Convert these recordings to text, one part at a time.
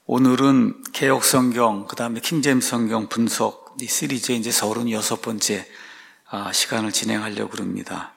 오늘은 개역 성경, 그 다음에 킹제임스 성경 분석 이 시리즈의 이제 36번째 시간을 진행하려고 합니다.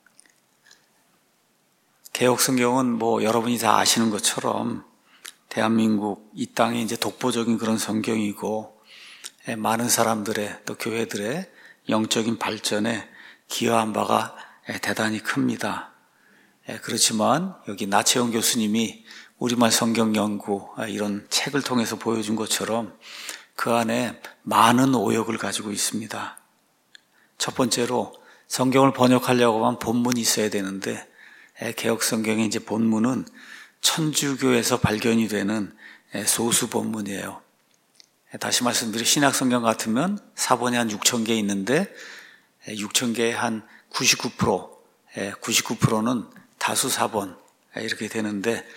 개역 성경은 여러분이 다 아시는 것처럼 대한민국 이 땅에 이제 독보적인 그런 성경이고 많은 사람들의 또 교회들의 영적인 발전에 기여한 바가 대단히 큽니다. 그렇지만 여기 나채용 교수님이 우리말 성경 연구 이런 책을 통해서 보여준 것처럼 그 안에 많은 오역을 가지고 있습니다. 첫 번째로 성경을 번역하려고 하면 본문이 있어야 되는데 개역 성경의 이제 본문은 천주교에서 발견이 되는 소수 본문이에요. 다시 말씀드려 신약 성경 같으면 사본이 한 6,000개 있는데 6,000개의 한 99%는 다수 사본 이렇게 되는데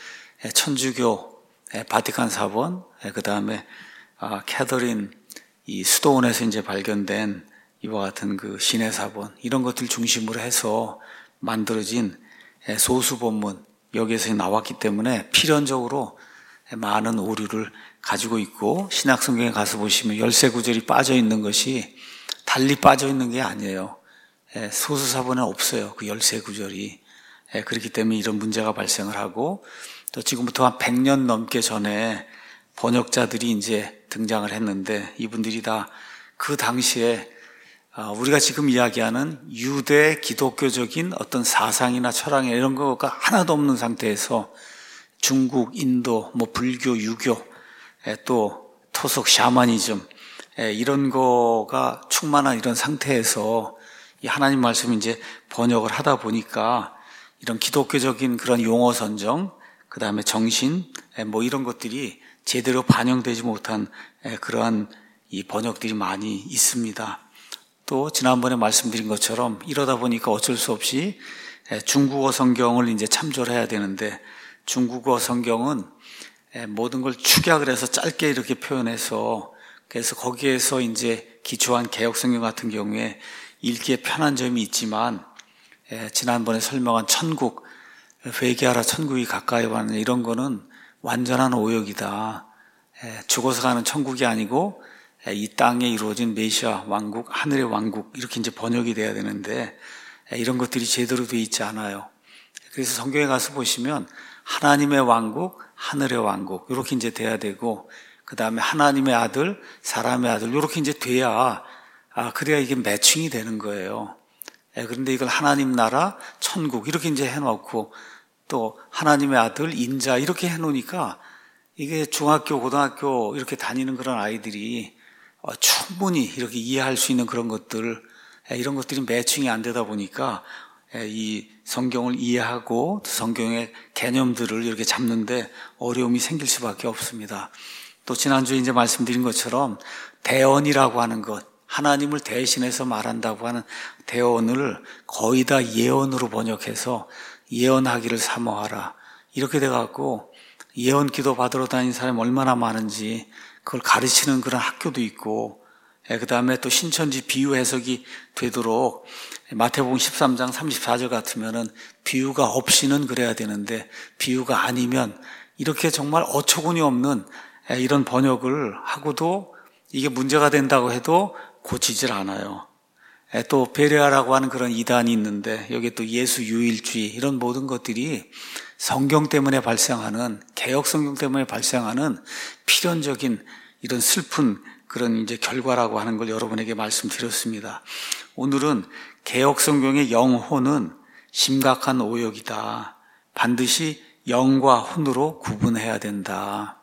천주교 바티칸 사본, 그 다음에 캐더린 이 수도원에서 이제 발견된 이와 같은 그 신의 사본 이런 것들 중심으로 해서 만들어진 소수 본문 여기에서 나왔기 때문에 필연적으로 많은 오류를 가지고 있고 신약 성경에 가서 보시면 열세 구절이 빠져 있는 것이 달리 빠져 있는 게 아니에요. 소수 사본에 없어요. 그 열세 구절이. 그렇기 때문에 이런 문제가 발생을 하고 또 지금부터 한 100년 넘게 전에 번역자들이 이제 등장을 했는데 이분들이 다 그 당시에 우리가 지금 이야기하는 유대 기독교적인 어떤 사상이나 철학이나 이런 거가 하나도 없는 상태에서 중국, 인도, 불교, 유교, 또 토속 샤머니즘 이런 거가 충만한 이런 상태에서 이 하나님 말씀 이제 번역을 하다 보니까 이런 기독교적인 그런 용어 선정, 그 다음에 정신, 이런 것들이 제대로 반영되지 못한 그러한 이 번역들이 많이 있습니다. 또 지난번에 말씀드린 것처럼 이러다 보니까 어쩔 수 없이 중국어 성경을 이제 참조를 해야 되는데 중국어 성경은 모든 걸 축약을 해서 짧게 이렇게 표현해서 그래서 거기에서 이제 기초한 개역 성경 같은 경우에 읽기에 편한 점이 있지만 지난번에 설명한 천국, 회개하라 천국이 가까이 왔네 이런 거는 완전한 오역이다. 죽어서 가는 천국이 아니고 이 땅에 이루어진 메시아 왕국, 하늘의 왕국 이렇게 이제 번역이 돼야 되는데 이런 것들이 제대로 되어 있지 않아요. 그래서 성경에 가서 보시면 하나님의 왕국, 하늘의 왕국 이렇게 이제 돼야 되고 그 다음에 하나님의 아들, 사람의 아들 이렇게 이제 돼야 그래야 이게 매칭이 되는 거예요. 그런데 이걸 하나님 나라, 천국 이렇게 이제 해놓고 또 하나님의 아들, 인자 이렇게 해놓으니까 이게 중학교, 고등학교 이렇게 다니는 그런 아이들이 충분히 이렇게 이해할 수 있는 그런 것들 이런 것들이 매칭이 안 되다 보니까 이 성경을 이해하고 성경의 개념들을 이렇게 잡는데 어려움이 생길 수밖에 없습니다. 또 지난주에 이제 말씀드린 것처럼 대언이라고 하는 것 하나님을 대신해서 말한다고 하는 대언을 거의 다 예언으로 번역해서 예언하기를 사모하라 이렇게 돼갖고 예언 기도 받으러 다니는 사람이 얼마나 많은지 그걸 가르치는 그런 학교도 있고 그 다음에 또 신천지 비유 해석이 되도록 마태복음 13장 34절 같으면은 비유가 없이는 그래야 되는데 비유가 아니면 이렇게 정말 어처구니 없는 이런 번역을 하고도 이게 문제가 된다고 해도 고치질 않아요. 또 베레아라고 하는 그런 이단이 있는데 여기 또 예수 유일주의 이런 모든 것들이 성경 때문에 발생하는 개역 성경 때문에 발생하는 필연적인 이런 슬픈 그런 이제 결과라고 하는 걸 여러분에게 말씀드렸습니다. 오늘은 개역 성경의 영혼은 심각한 오역이다. 반드시 영과 혼으로 구분해야 된다.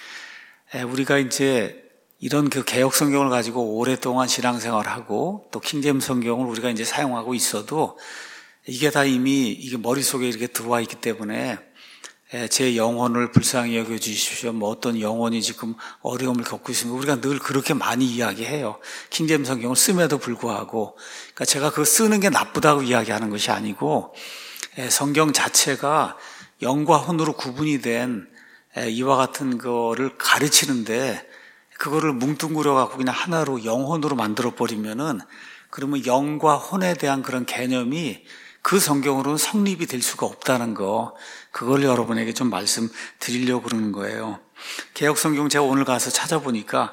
우리가 이제 이런 그 개역 성경을 가지고 오랫동안 신앙생활을 하고 또 킹제임스 성경을 우리가 이제 사용하고 있어도 이게 다 이미 이게 머릿속에 이렇게 들어와 있기 때문에 제 영혼을 불쌍히 여겨 주십시오. 어떤 영혼이 지금 어려움을 겪고 있습니다. 우리가 늘 그렇게 많이 이야기해요. 킹제임스 성경을 씀에도 불구하고. 그러니까 제가 그거 쓰는 게 나쁘다고 이야기하는 것이 아니고 성경 자체가 영과 혼으로 구분이 된 이와 같은 거를 가르치는데 그거를 뭉뚱그려 갖고 그냥 하나로 영혼으로 만들어 버리면은 그러면 영과 혼에 대한 그런 개념이 그 성경으로는 성립이 될 수가 없다는 거, 그걸 여러분에게 좀 말씀드리려고 그러는 거예요. 개역성경 제가 오늘 가서 찾아보니까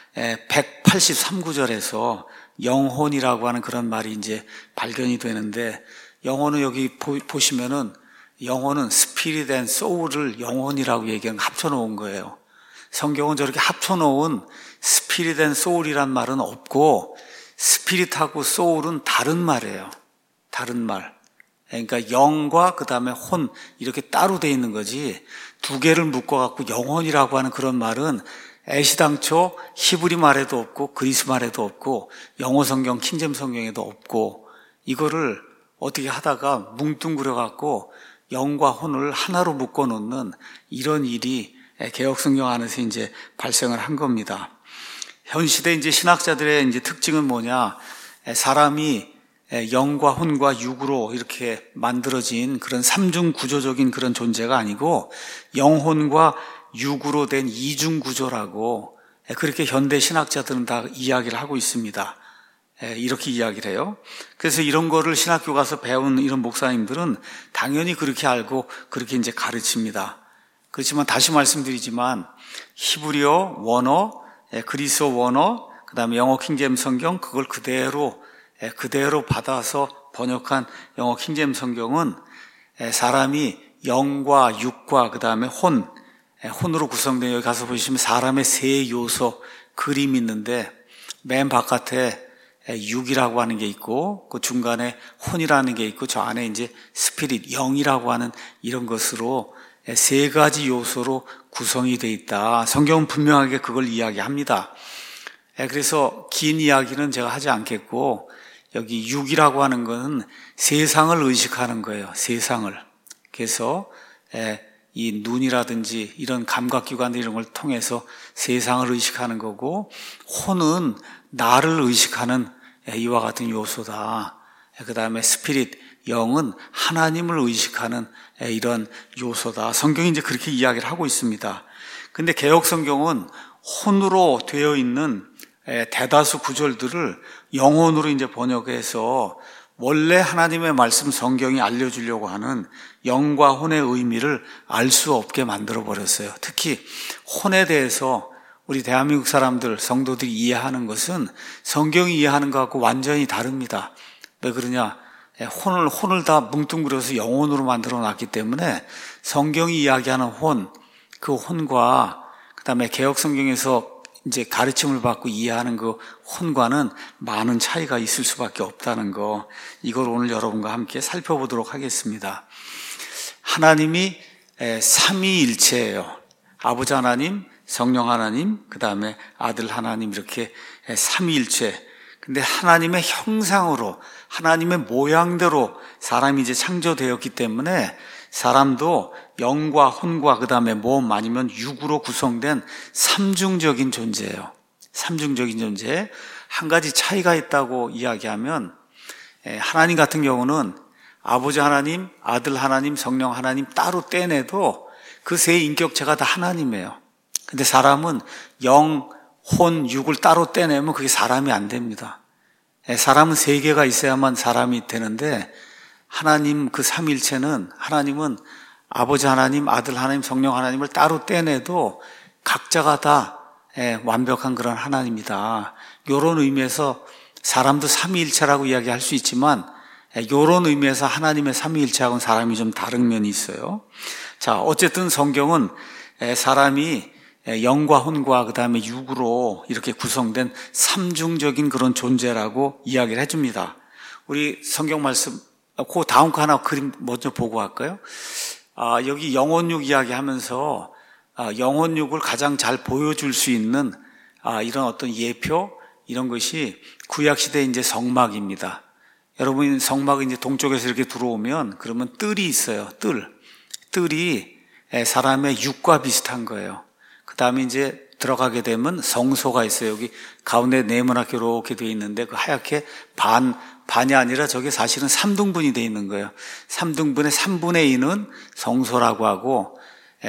183구절에서 영혼이라고 하는 그런 말이 이제 발견이 되는데, 영혼은 여기 보시면은 영혼은 스피릿 앤 소울을 영혼이라고 얘기하는 합쳐놓은 거예요. 성경은 저렇게 합쳐놓은 스피릿 앤 소울이란 말은 없고, 스피릿하고 소울은 다른 말이에요. 다른 말. 그러니까 영과 그 다음에 혼 이렇게 따로 돼 있는 거지, 두 개를 묶어갖고 영혼이라고 하는 그런 말은 애시당초 히브리 말에도 없고 그리스 말에도 없고 영어 성경 킹잼 성경에도 없고, 이거를 어떻게 하다가 뭉뚱그려갖고 영과 혼을 하나로 묶어놓는 이런 일이 개역 성경 안에서 이제 발생을 한 겁니다. 현 시대 이제 신학자들의 이제 특징은 뭐냐? 사람이 영과 혼과 육으로 이렇게 만들어진 그런 삼중 구조적인 그런 존재가 아니고 영혼과 육으로 된 이중 구조라고 그렇게 현대 신학자들은 다 이야기를 하고 있습니다. 이렇게 이야기를 해요. 그래서 이런 거를 신학교 가서 배운 이런 목사님들은 당연히 그렇게 알고 그렇게 이제 가르칩니다. 그렇지만 다시 말씀드리지만 히브리어 원어, 그리스어 원어, 그 다음에 영어 킹제임 성경 그걸 그대로 받아서 번역한 영어 킹제임 성경은 사람이 영과 육과 그 다음에 혼으로 구성된, 여기 가서 보시면 사람의 세 요소 그림이 있는데 맨 바깥에 육이라고 하는 게 있고 그 중간에 혼이라는 게 있고 저 안에 이제 스피릿, 영이라고 하는 이런 것으로 세 가지 요소로 구성이 되어 있다. 성경은 분명하게 그걸 이야기합니다. 그래서 긴 이야기는 제가 하지 않겠고, 여기 육이라고 하는 것은 세상을 의식하는 거예요. 세상을. 그래서 이 눈이라든지 이런 감각기관들 이런 걸 통해서 세상을 의식하는 거고, 혼은 나를 의식하는 이와 같은 요소다. 그 다음에 스피릿, 영은 하나님을 의식하는 이런 요소다. 성경이 이제 그렇게 이야기를 하고 있습니다. 근데 개역 성경은 혼으로 되어 있는 대다수 구절들을 영혼으로 이제 번역해서 원래 하나님의 말씀 성경이 알려주려고 하는 영과 혼의 의미를 알 수 없게 만들어 버렸어요. 특히 혼에 대해서 우리 대한민국 사람들, 성도들이 이해하는 것은 성경이 이해하는 것하고 완전히 다릅니다. 왜 그러냐? 혼을 다 뭉뚱그려서 영혼으로 만들어 놨기 때문에 성경이 이야기하는 혼, 그 혼과 그 다음에 개역 성경에서 이제 가르침을 받고 이해하는 그 혼과는 많은 차이가 있을 수밖에 없다는 거, 이걸 오늘 여러분과 함께 살펴보도록 하겠습니다. 하나님이 삼위일체예요. 아버지 하나님, 성령 하나님, 그 다음에 아들 하나님, 이렇게 삼위일체. 근데 하나님의 형상으로, 하나님의 모양대로 사람이 이제 창조되었기 때문에 사람도 영과 혼과 그 다음에 몸 아니면 육으로 구성된 삼중적인 존재예요. 삼중적인 존재. 한 가지 차이가 있다고 이야기하면, 하나님 같은 경우는 아버지 하나님, 아들 하나님, 성령 하나님 따로 떼내도 그 세 인격체가 다 하나님이에요. 근데 사람은 영, 혼, 육을 따로 떼내면 그게 사람이 안 됩니다. 사람은 세 개가 있어야만 사람이 되는데, 하나님 그 삼일체는, 하나님은 아버지 하나님, 아들 하나님, 성령 하나님을 따로 떼내도 각자가 다 완벽한 그런 하나님이다. 이런 의미에서 사람도 삼위일체라고 이야기할 수 있지만, 이런 의미에서 하나님의 삼위일체하고는 사람이 좀 다른 면이 있어요. 자, 어쨌든 성경은 사람이 영과 혼과 그 다음에 육으로 이렇게 구성된 삼중적인 그런 존재라고 이야기를 해줍니다. 우리 성경 말씀, 그 다음 거 하나 그림 먼저 보고 할까요? 여기 영혼육 이야기하면서 영혼육을 가장 잘 보여줄 수 있는 이런 어떤 예표, 이런 것이 구약시대 이제 성막입니다. 여러분, 성막이 이제 동쪽에서 이렇게 들어오면 그러면 뜰이 있어요. 뜰이 사람의 육과 비슷한 거예요. 그 다음에 이제 들어가게 되면 성소가 있어요. 여기 가운데 네모나게 이렇게 되어 있는데 그 하얗게 반이 아니라 저게 사실은 3등분이 되어 있는 거예요. 3등분의 3분의 2는 성소라고 하고,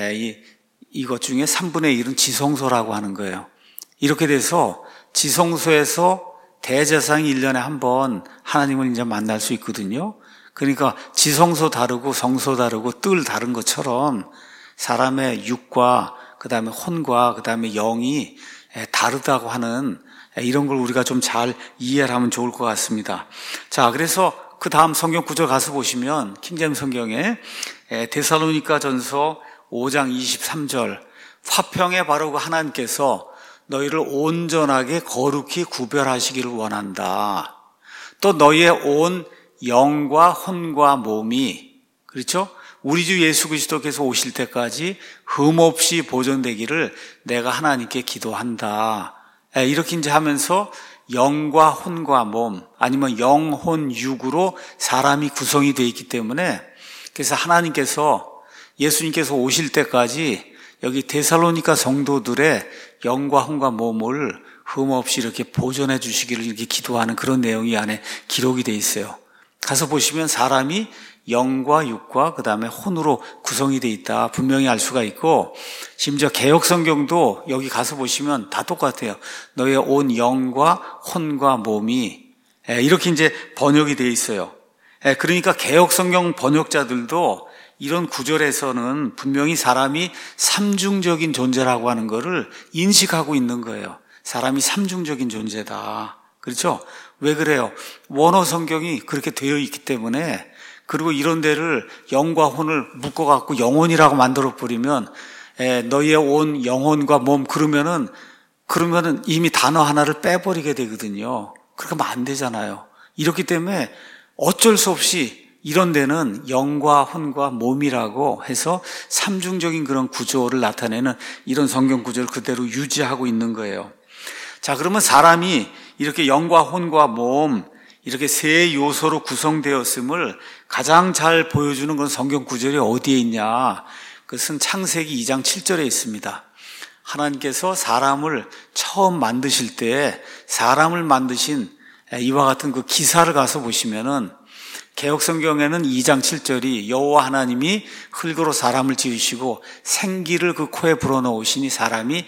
이것 중에 3분의 1은 지성소라고 하는 거예요. 이렇게 돼서 지성소에서 대제사장이 1년에 한 번 하나님을 이제 만날 수 있거든요. 그러니까 지성소 다르고 성소 다르고 뜰 다른 것처럼 사람의 육과 그 다음에 혼과 그 다음에 영이 다르다고 하는 이런 걸 우리가 좀 잘 이해를 하면 좋을 것 같습니다. 자, 그래서 그 다음 성경 구절 가서 보시면 킹제임스 성경에 데살로니가 전서 5장 23절 화평에 바르고 하나님께서 너희를 온전하게 거룩히 구별하시기를 원한다. 또 너희의 온 영과 혼과 몸이, 그렇죠? 우리 주 예수 그리스도께서 오실 때까지 흠없이 보존되기를 내가 하나님께 기도한다. 이렇게 이제 하면서 영과 혼과 몸, 아니면 영, 혼, 육으로 사람이 구성이 되어 있기 때문에, 그래서 하나님께서 예수님께서 오실 때까지 여기 데살로니가 성도들의 영과 혼과 몸을 흠없이 이렇게 보존해 주시기를 이렇게 기도하는 그런 내용이 안에 기록이 되어 있어요. 가서 보시면 사람이 영과 육과 그 다음에 혼으로 구성이 되어 있다 분명히 알 수가 있고, 심지어 개역성경도 여기 가서 보시면 다 똑같아요. 너의 온 영과 혼과 몸이 이렇게 이제 번역이 되어 있어요. 그러니까 개역성경 번역자들도 이런 구절에서는 분명히 사람이 삼중적인 존재라고 하는 것을 인식하고 있는 거예요. 사람이 삼중적인 존재다. 그렇죠? 왜 그래요? 원어 성경이 그렇게 되어 있기 때문에. 그리고 이런 데를 영과 혼을 묶어갖고 영혼이라고 만들어버리면 너희의 온 영혼과 몸 그러면은 이미 단어 하나를 빼버리게 되거든요. 그렇게 하면 안 되잖아요. 이렇기 때문에 어쩔 수 없이 이런 데는 영과 혼과 몸이라고 해서 삼중적인 그런 구조를 나타내는 이런 성경 구조를 그대로 유지하고 있는 거예요. 자, 그러면 사람이 이렇게 영과 혼과 몸 이렇게 세 요소로 구성되었음을 가장 잘 보여주는 그런 성경 구절이 어디에 있냐? 그것은 창세기 2장 7절에 있습니다. 하나님께서 사람을 처음 만드실 때 사람을 만드신 이와 같은 그 기사를 가서 보시면은 개역성경에는 2장 7절이 여호와 하나님이 흙으로 사람을 지으시고 생기를 그 코에 불어넣으시니 사람이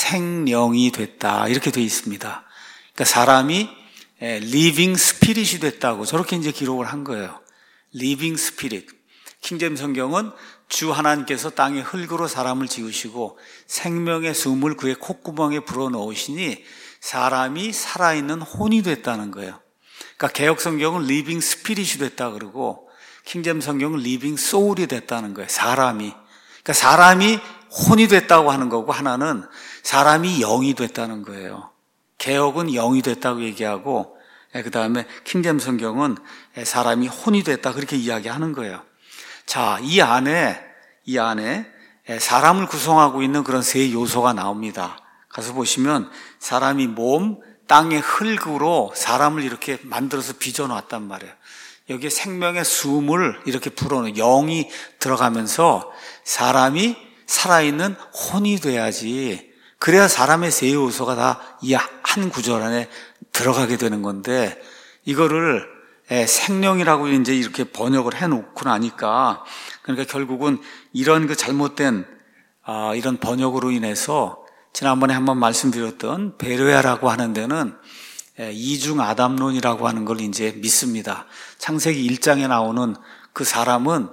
생령이 됐다 이렇게 되어 있습니다. 그러니까 사람이 living spirit이 됐다고 저렇게 이제 기록을 한 거예요. living spirit. 킹제임스 성경은 주 하나님께서 땅에 흙으로 사람을 지으시고 생명의 숨을 그의 콧구멍에 불어넣으시니 사람이 살아있는 혼이 됐다는 거예요. 그러니까 개역 성경은 living spirit이 됐다 그러고 킹제임스 성경은 living soul이 됐다는 거예요. 사람이. 그러니까 사람이 혼이 됐다고 하는 거고 하나는 사람이 영이 됐다는 거예요. 개역은 영이 됐다고 얘기하고 그 다음에 킹제임스 성경은 사람이 혼이 됐다 그렇게 이야기하는 거예요. 자, 이 안에 사람을 구성하고 있는 그런 세 요소가 나옵니다. 가서 보시면 사람이 몸, 땅의 흙으로 사람을 이렇게 만들어서 빚어놨단 말이에요. 여기에 생명의 숨을 이렇게 불어넣어 영이 들어가면서 사람이 살아있는 혼이 돼야지. 그래야 사람의 세 요소가 다 이 한 구절 안에 들어가게 되는 건데 이거를 생령이라고 이제 이렇게 번역을 해놓고 나니까 그러니까 결국은 이런 그 잘못된 이런 번역으로 인해서 지난번에 한번 말씀드렸던 베레아라고 하는 데는 이중 아담론이라고 하는 걸 이제 믿습니다. 창세기 1장에 나오는 그 사람은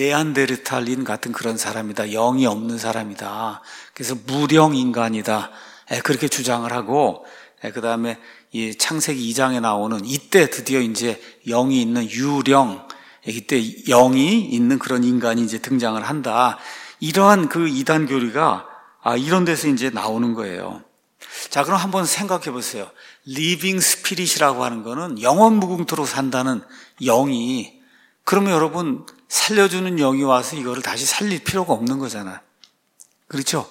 네안데르탈인 같은 그런 사람이다. 영이 없는 사람이다. 그래서 무령 인간이다. 그렇게 주장을 하고 그 다음에 이 창세기 2장에 나오는 이때 드디어 이제 영이 있는 유령, 이때 영이 있는 그런 인간이 이제 등장을 한다. 이러한 그 이단 교리가 이런 데서 이제 나오는 거예요. 자, 그럼 한번 생각해 보세요. 리빙 스피릿이라고 하는 거는 영원 무궁토록 산다는 영이, 그러면 여러분 살려주는 영이 와서 이거를 다시 살릴 필요가 없는 거잖아요. 그렇죠?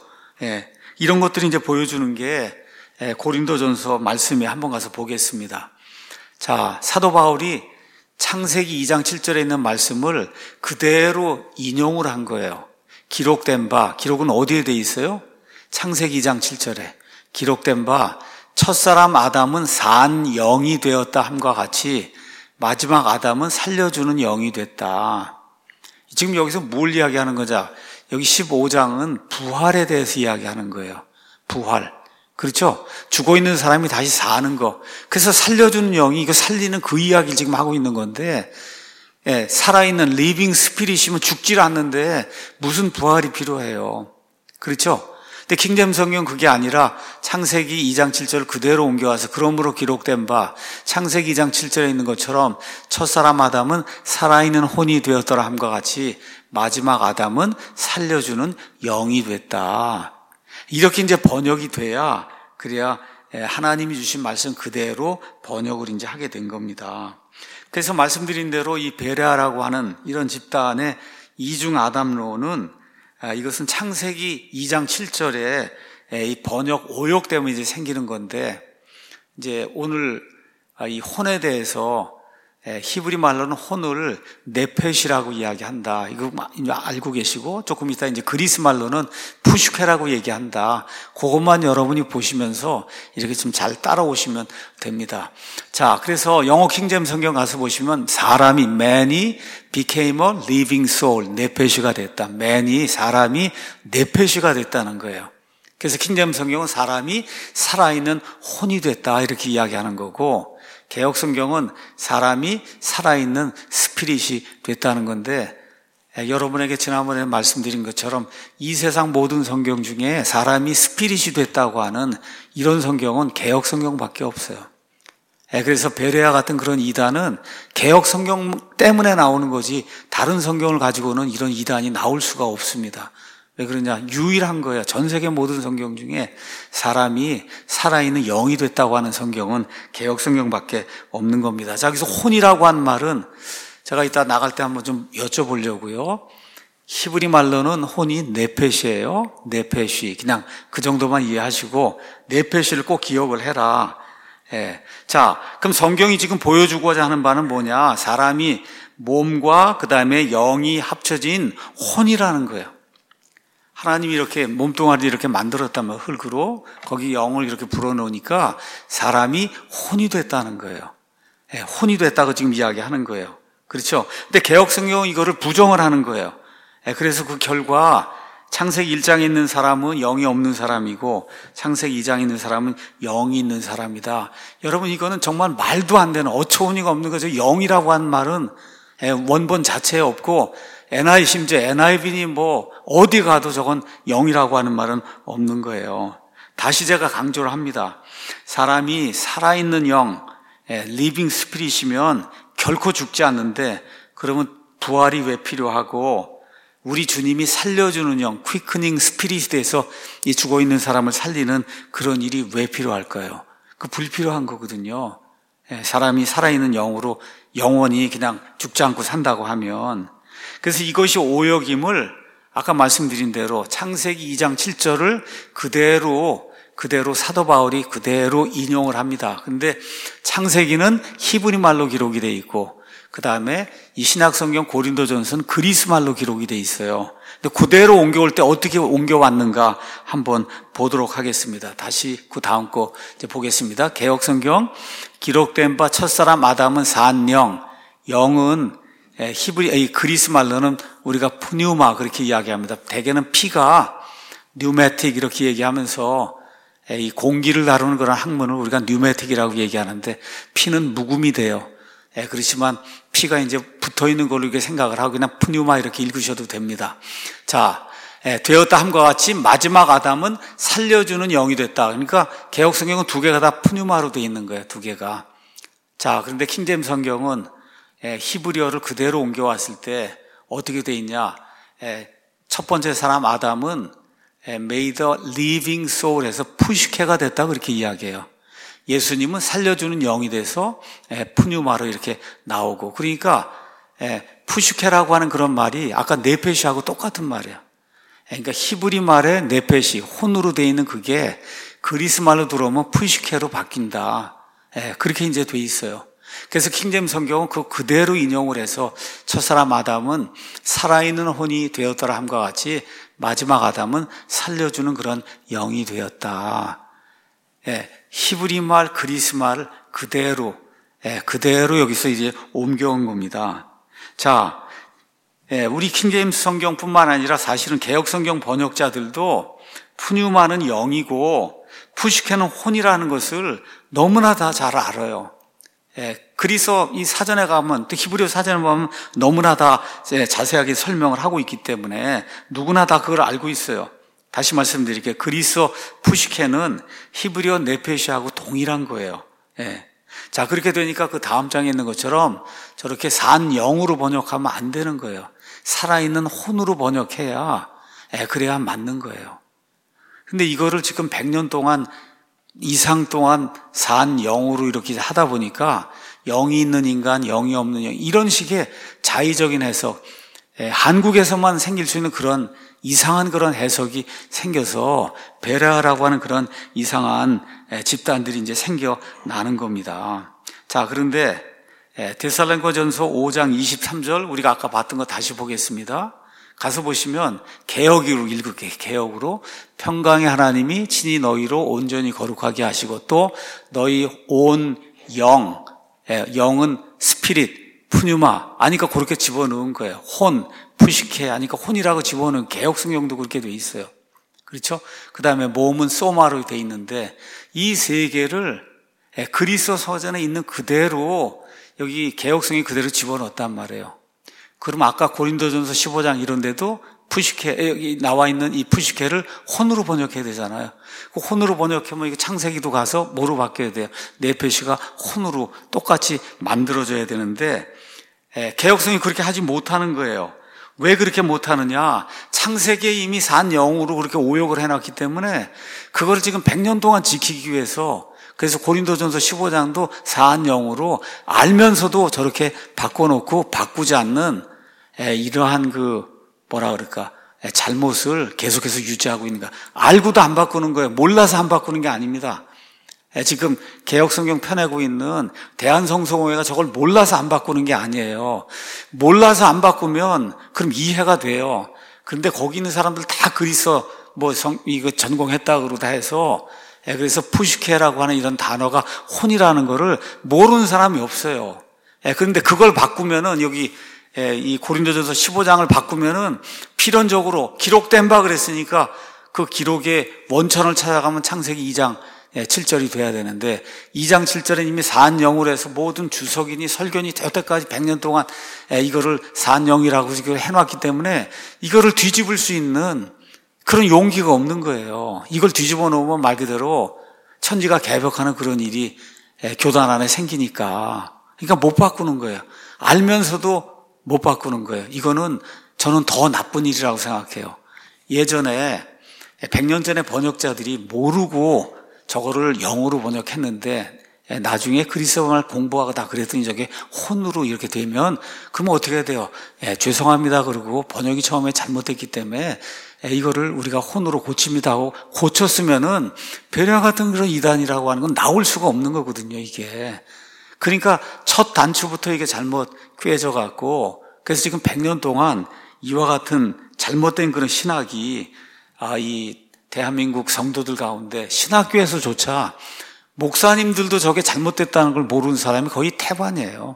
이런 것들이 이제 보여주는 게 고린도전서 말씀에 한번 가서 보겠습니다. 자, 사도 바울이 창세기 2장 7절에 있는 말씀을 그대로 인용을 한 거예요. 기록된 바, 기록은 어디에 돼 있어요? 창세기 2장 7절에 기록된 바 첫사람 아담은 산 영이 되었다 함과 같이 마지막 아담은 살려주는 영이 됐다. 지금 여기서 뭘 이야기하는 거죠? 여기 15장은 부활에 대해서 이야기하는 거예요. 부활. 그렇죠? 죽어있는 사람이 다시 사는 거. 그래서 살려주는 영이 이거 살리는 그 이야기를 지금 하고 있는 건데, 살아있는 리빙 스피릿이면 죽질 않는데 무슨 부활이 필요해요. 그렇죠? 근데 킹제임스 성경 그게 아니라 창세기 2장 7절 그대로 옮겨와서 그러므로 기록된 바 창세기 2장 7절에 있는 것처럼 첫사람 아담은 살아있는 혼이 되었더라 함과 같이 마지막 아담은 살려주는 영이 됐다. 이렇게 이제 번역이 돼야 그래야 하나님이 주신 말씀 그대로 번역을 이제 하게 된 겁니다. 그래서 말씀드린 대로 이 베레아라고 하는 이런 집단의 이중 아담론은 이것은 창세기 2장 7절에 이 번역 오역 때문에 이제 생기는 건데, 이제 오늘 이 혼에 대해서 히브리 말로는 혼을 네펫이라고 이야기한다. 이거 알고 계시고, 조금 이따 이제 그리스 말로는 푸슈케라고 얘기한다. 그것만 여러분이 보시면서 이렇게 좀 잘 따라오시면 됩니다. 자, 그래서 영어 킹제임스 성경 가서 보시면 사람이 man이 became a living soul, 네펫이가 됐다. man이 사람이 네펫이가 됐다는 거예요. 그래서 킹제임스 성경은 사람이 살아있는 혼이 됐다 이렇게 이야기하는 거고, 개역 성경은 사람이 살아있는 스피릿이 됐다는 건데, 여러분에게 지난번에 말씀드린 것처럼 이 세상 모든 성경 중에 사람이 스피릿이 됐다고 하는 이런 성경은 개역 성경밖에 없어요. 그래서 베레아 같은 그런 이단은 개역 성경 때문에 나오는 거지 다른 성경을 가지고는 이런 이단이 나올 수가 없습니다. 왜 그러냐? 유일한 거예요. 전 세계 모든 성경 중에 사람이 살아있는 영이 됐다고 하는 성경은 개역 성경밖에 없는 겁니다. 자, 여기서 혼이라고 한 말은 제가 이따 나갈 때 한번 좀 여쭤보려고요. 히브리 말로는 혼이 네펫이에요. 네펫이. 그냥 그 정도만 이해하시고 네펫을 꼭 기억을 해라. 자, 그럼 성경이 지금 보여주고자 하는 바는 뭐냐? 사람이 몸과 그 다음에 영이 합쳐진 혼이라는 거예요. 하나님이 이렇게 몸뚱아리를 이렇게 만들었다면 흙으로 거기 영을 이렇게 불어넣으니까 사람이 혼이 됐다는 거예요. 혼이 됐다고 지금 이야기하는 거예요. 그렇죠? 근데 개역 성경은 이거를 부정을 하는 거예요. 그래서 그 결과 창세기 1장에 있는 사람은 영이 없는 사람이고 창세기 2장에 있는 사람은 영이 있는 사람이다. 여러분, 이거는 정말 말도 안 되는 어처구니가 없는 거죠. 영이라고 하는 말은 원본 자체에 없고 심지어 NIV니 뭐 어디 가도 저건 영이라고 하는 말은 없는 거예요. 다시 제가 강조를 합니다. 사람이 살아있는 영, 리빙 스피릿이면 결코 죽지 않는데, 그러면 부활이 왜 필요하고 우리 주님이 살려주는 영, 퀴크닝 스피릿에 대해서 이 죽어있는 사람을 살리는 그런 일이 왜 필요할까요? 그 불필요한 거거든요. 사람이 살아있는 영으로 영원히 그냥 죽지 않고 산다고 하면. 그래서 이것이 오역임을 아까 말씀드린 대로 창세기 2장 7절을 그대로 사도 바울이 그대로 인용을 합니다. 근데 창세기는 히브리 말로 기록이 돼 있고, 그 다음에 이 신약성경 고린도전서는 그리스 말로 기록이 돼 있어요. 근데 그대로 옮겨올 때 어떻게 옮겨왔는가 한번 보도록 하겠습니다. 다시 그 다음 거 이제 보겠습니다. 개역성경 기록된 바 첫사람 아담은 산 영, 영은 그리스 말로는 우리가 푸뉴마 그렇게 이야기합니다. 대개는 피가 뉴매틱 이렇게 얘기하면서 이 공기를 다루는 그런 학문을 우리가 뉴매틱이라고 얘기하는데, 피는 묵음이 돼요. 그렇지만 피가 이제 붙어 있는 걸로 이렇게 생각을 하고 그냥 푸뉴마 이렇게 읽으셔도 됩니다. 자, 되었다 함과 같이 마지막 아담은 살려주는 영이 됐다. 그러니까 개역 성경은 두 개가 다 푸뉴마로 되어 있는 거예요. 두 개가. 자, 그런데 킹제임스 성경은 히브리어를 그대로 옮겨왔을 때 어떻게 돼 있냐? 첫 번째 사람 아담은 made a living soul 해서 푸슈케가 됐다 그렇게 이야기해요. 예수님은 살려주는 영이 돼서 푸뉴마로 이렇게 나오고, 그러니까 푸슈케라고 하는 그런 말이 아까 네펫이하고 똑같은 말이에요. 그러니까 히브리 말에 네펫이 혼으로 돼 있는 그게 그리스 말로 들어오면 푸슈케로 바뀐다. 그렇게 이제 돼 있어요. 그래서 킹제임스 성경은 그대로 인용을 해서 첫사람 아담은 살아있는 혼이 되었더라 함과 같이 마지막 아담은 살려주는 그런 영이 되었다. 히브리 말, 그리스 말을 그대로 여기서 이제 옮겨온 겁니다. 자, 우리 킹제임스 성경뿐만 아니라 사실은 개역 성경 번역자들도 푸뉴마는 영이고 푸슈케는 혼이라는 것을 너무나 다 잘 알아요. 그래서 이 사전에 가면, 또 히브리어 사전에 보면 너무나 다 자세하게 설명을 하고 있기 때문에 누구나 다 그걸 알고 있어요. 다시 말씀드릴게요. 그리스어 푸시케는 히브리어 네페시하고 동일한 거예요. 예. 자, 그렇게 되니까 그 다음 장에 있는 것처럼 저렇게 산 영으로 번역하면 안 되는 거예요. 살아있는 혼으로 번역해야, 그래야 맞는 거예요. 근데 이거를 지금 100년 동안 이상 동안 산 영으로 이렇게 하다 보니까 영이 있는 인간, 영이 없는 영, 이런 식의 자의적인 해석, 한국에서만 생길 수 있는 그런 이상한 그런 해석이 생겨서 베레아라고 하는 그런 이상한 집단들이 이제 생겨나는 겁니다. 자, 그런데 데살로니가전서 5장 23절 우리가 아까 봤던 거 다시 보겠습니다. 가서 보시면 개역으로 읽을게요. 개역으로 평강의 하나님이 친히 너희로 온전히 거룩하게 하시고 또 너희 온 영, 영은 스피릿, 푸뉴마 아니까 그렇게 집어넣은 거예요. 혼, 푸시케 아니까 혼이라고 집어넣은 개역 성경도 그렇게 돼 있어요. 그렇죠? 그 다음에 몸은 소마로 돼 있는데 이 세 개를 그리스어 서전에 있는 그대로 여기 개역성이 그대로 집어넣었단 말이에요. 그럼 아까 고린도전서 15장 이런 데도 푸시케, 여기 나와 있는 이 푸시케를 혼으로 번역해야 되잖아요. 그 혼으로 번역하면 이거 창세기도 가서 뭐로 바뀌어야 돼요? 네페시가 혼으로 똑같이 만들어져야 되는데 개역성이 그렇게 하지 못하는 거예요. 왜 그렇게 못하느냐? 창세기에 이미 산 영으로 그렇게 오역을 해놨기 때문에 그걸 지금 100년 동안 지키기 위해서 그래서 고린도전서 15장도 산 영으로 알면서도 저렇게 바꿔놓고 바꾸지 않는 이러한 그 뭐라 그럴까 잘못을 계속해서 유지하고 있는 거야. 알고도 안 바꾸는 거예요. 몰라서 안 바꾸는 게 아닙니다. 지금 개역성경 펴내고 있는 대한성서공회가 저걸 몰라서 안 바꾸는 게 아니에요. 몰라서 안 바꾸면 그럼 이해가 돼요. 그런데 거기 있는 사람들 다 그리스어 이거 전공했다 그러다 해서 그래서 푸시케라고 하는 이런 단어가 혼이라는 거를 모르는 사람이 없어요. 그런데 그걸 바꾸면은 여기 이 고린도전서 15장을 바꾸면은 필연적으로 기록된 바 그랬으니까 그 기록의 원천을 찾아가면 창세기 2장 7절이 돼야 되는데 2장 7절에 이미 산영으로 해서 모든 주석이니 설교니 여태까지 100년 동안 이거를 산영이라고 해놨기 때문에 이거를 뒤집을 수 있는 그런 용기가 없는 거예요. 이걸 뒤집어 놓으면 말 그대로 천지가 개벽하는 그런 일이 교단 안에 생기니까 그러니까 못 바꾸는 거예요. 알면서도 못 바꾸는 거예요. 이거는 저는 더 나쁜 일이라고 생각해요. 예전에 100년 전에 번역자들이 모르고 저거를 영어로 번역했는데 나중에 그리스어말 공부하고 다 그랬더니 저게 혼으로 이렇게 되면 그러면 어떻게 해야 돼요? 죄송합니다 그러고 번역이 처음에 잘못됐기 때문에 이거를 우리가 혼으로 고칩니다 하고 고쳤으면은 베레아 같은 그런 이단이라고 하는 건 나올 수가 없는 거거든요, 이게. 그러니까 첫 단추부터 이게 잘못 꿰져 갖고 그래서 지금 100년 동안 이와 같은 잘못된 그런 신학이 이 대한민국 성도들 가운데 신학교에서조차 목사님들도 저게 잘못됐다는 걸 모르는 사람이 거의 태반이에요.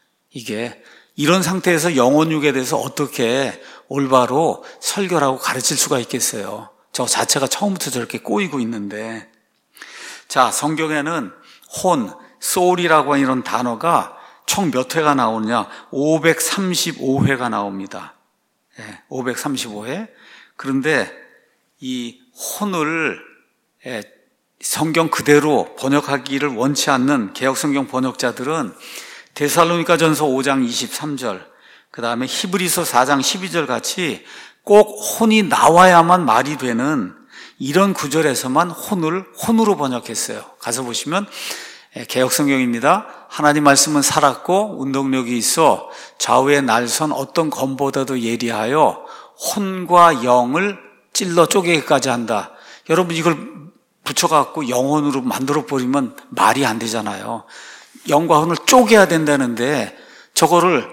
이게 이런 상태에서 영혼육에 대해서 어떻게 올바로 설교를 하고 가르칠 수가 있겠어요. 저 자체가 처음부터 저렇게 꼬이고 있는데 자, 성경에는 혼, 소울이라고 하는 이런 단어가 총 몇 회가 나오느냐? 535회가 나옵니다. 535회. 그런데 이 혼을 성경 그대로 번역하기를 원치 않는 개역성경 번역자들은 데살로니가전서 5장 23절 그 다음에 히브리서 4장 12절 같이 꼭 혼이 나와야만 말이 되는 이런 구절에서만 혼으로 번역했어요. 가서 보시면 개역성경입니다. 하나님 말씀은 살았고 운동력이 있어 좌우의 날선 어떤 검보다도 예리하여 혼과 영을 찔러 쪼개기까지 한다. 여러분 이걸 붙여갖고 영혼으로 만들어버리면 말이 안 되잖아요. 영과 혼을 쪼개야 된다는데 저거를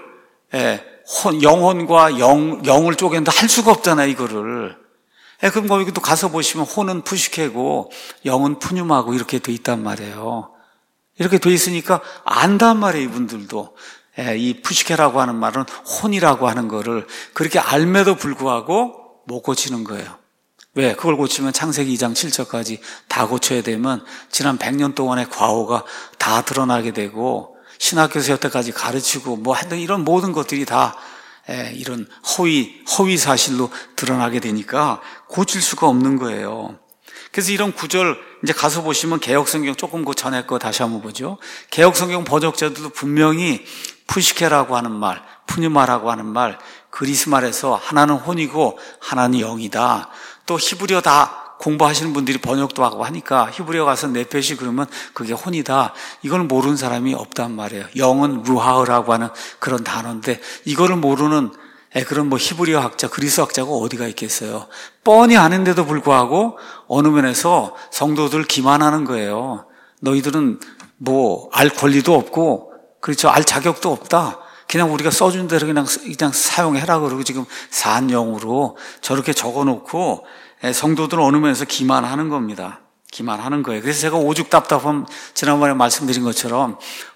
영혼과 영을 쪼갠다 할 수가 없잖아요, 이거를. 그럼 거기도 가서 보시면 혼은 푸시케고 영은 푸뉴마고 이렇게 돼 있단 말이에요. 이렇게 돼 있으니까 안단 말이에요, 이분들도. 이 푸시케라고 하는 말은 혼이라고 하는 거를 그렇게 알매도 불구하고 못 고치는 거예요. 왜? 그걸 고치면 창세기 2장 7절까지 다 고쳐야 되면 지난 100년 동안의 과오가 다 드러나게 되고 신학교에서 여태까지 가르치고 뭐 하여튼 이런 모든 것들이 다 이런 허위 사실로 드러나게 되니까 고칠 수가 없는 거예요. 그래서 이런 구절 이제 가서 보시면 개역성경 조금 그 전에 거 다시 한번 보죠. 개역성경 번역자들도 분명히 푸시케라고 하는 말, 푸뉴마라고 하는 말, 그리스 말에서 하나는 혼이고 하나는 영이다. 또 히브리어 다 공부하시는 분들이 번역도 하고 하니까 히브리어 가서 네페시 그러면 그게 혼이다. 이걸 모르는 사람이 없단 말이에요. 영은 루하흐라고 하는 그런 단어인데 이거를 모르는 그런 히브리어 학자, 그리스 학자가 어디가 있겠어요. 뻔히 아는데도 불구하고 어느 면에서 성도들 기만하는 거예요. 너희들은 알 권리도 없고, 그렇죠. 알 자격도 없다. 그냥 우리가 써준 대로 그냥 사용해라 그러고 지금 산영으로 저렇게 적어놓고 성도들은 어느 면에서 기만하는 겁니다. 기만하는 거예요. 그래서 제가 오죽 답답함 지난번에 말씀드린 것처럼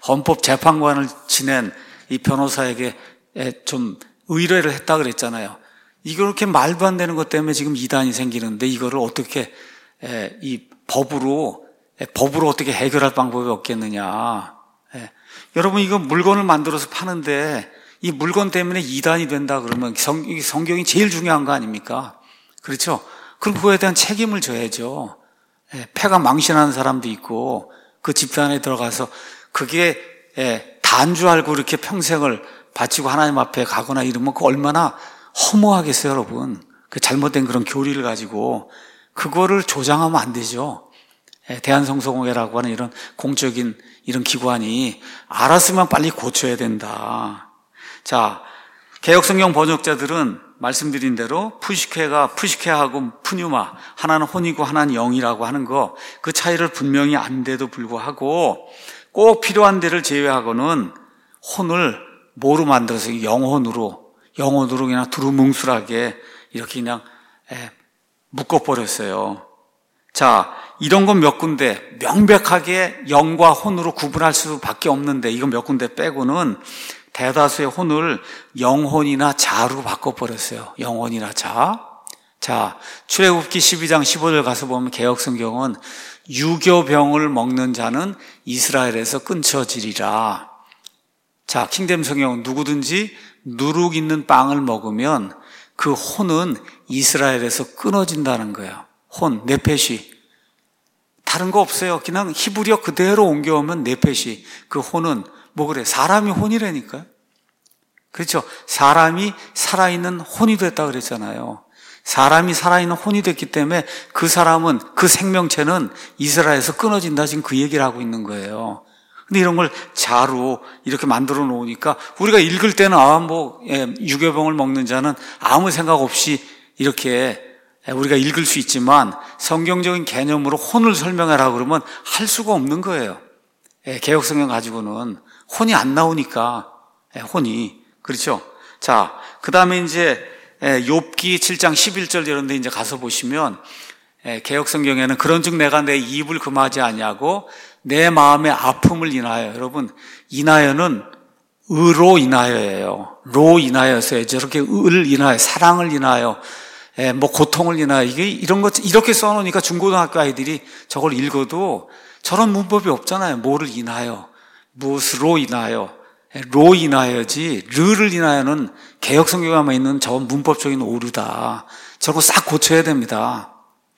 헌법재판관을 지낸 이 변호사에게 좀 의뢰를 했다 그랬잖아요. 이렇게 말도 안 되는 것 때문에 지금 이단이 생기는데 이거를 어떻게 이 법으로 어떻게 해결할 방법이 없겠느냐. 여러분 이거 물건을 만들어서 파는데 이 물건 때문에 이단이 된다 그러면 성경이 제일 중요한 거 아닙니까? 그렇죠? 그럼 그거에 대한 책임을 져야죠. 폐가 망신하는 사람도 있고 그 집단에 들어가서 그게 다인 줄 알고 이렇게 평생을 바치고 하나님 앞에 가거나 이러면 그 얼마나 허무하겠어요, 여러분. 그 잘못된 그런 교리를 가지고 그거를 조장하면 안 되죠. 대한성서공회라고 하는 이런 공적인 이런 기관이 알았으면 빨리 고쳐야 된다. 자, 개역성경 번역자들은 말씀드린 대로 푸시케하고 푸뉴마, 하나는 혼이고 하나는 영이라고 하는 거, 그 차이를 분명히 안데도 불구하고 꼭 필요한 데를 제외하고는 혼을 뭐로 만들어서 영혼으로 그냥 두루뭉술하게 이렇게 그냥 묶어버렸어요. 자, 이런 건 몇 군데 명백하게 영과 혼으로 구분할 수밖에 없는데 이건 몇 군데 빼고는 대다수의 혼을 영혼이나 자로 바꿔버렸어요. 영혼이나 자. 자, 출애굽기 12장 15절 가서 보면 개역성경은 유교병을 먹는 자는 이스라엘에서 끊쳐지리라. 자, 킹잼 성경은 누구든지 누룩 있는 빵을 먹으면 그 혼은 이스라엘에서 끊어진다는 거예요. 혼, 네페시. 다른 거 없어요. 그냥 히브리어 그대로 옮겨오면 네페시. 그 혼은 사람이 혼이라니까요. 그렇죠. 사람이 살아있는 혼이 됐다 그랬잖아요. 사람이 살아있는 혼이 됐기 때문에 그 사람은, 그 생명체는 이스라엘에서 끊어진다. 지금 그 얘기를 하고 있는 거예요. 근데 이런 걸 자로 이렇게 만들어 놓으니까 우리가 읽을 때는 유교병을 먹는 자는 아무 생각 없이 이렇게 우리가 읽을 수 있지만 성경적인 개념으로 혼을 설명하라 그러면 할 수가 없는 거예요. 개역성경 가지고는 혼이 안 나오니까 혼이 그렇죠. 자, 그 다음에 이제 욥기 7장 11절 이런 데 이제 가서 보시면 개역성경에는 그런즉 내가 내 입을 금하지 아니하고 내 마음의 아픔을 인하여, 여러분 인하여는 의로 인하여예요. 로 인하여서 저렇게 을 인하여, 사랑을 인하여, 고통을 인하여, 이런 것 이렇게 써놓으니까 중고등학교 아이들이 저걸 읽어도 저런 문법이 없잖아요. 뭐를 인하여, 무엇으로 인하여, 로 인하여지 르를 인하여는 개역성경에만 있는 저 문법적인 오류다. 저거 싹 고쳐야 됩니다.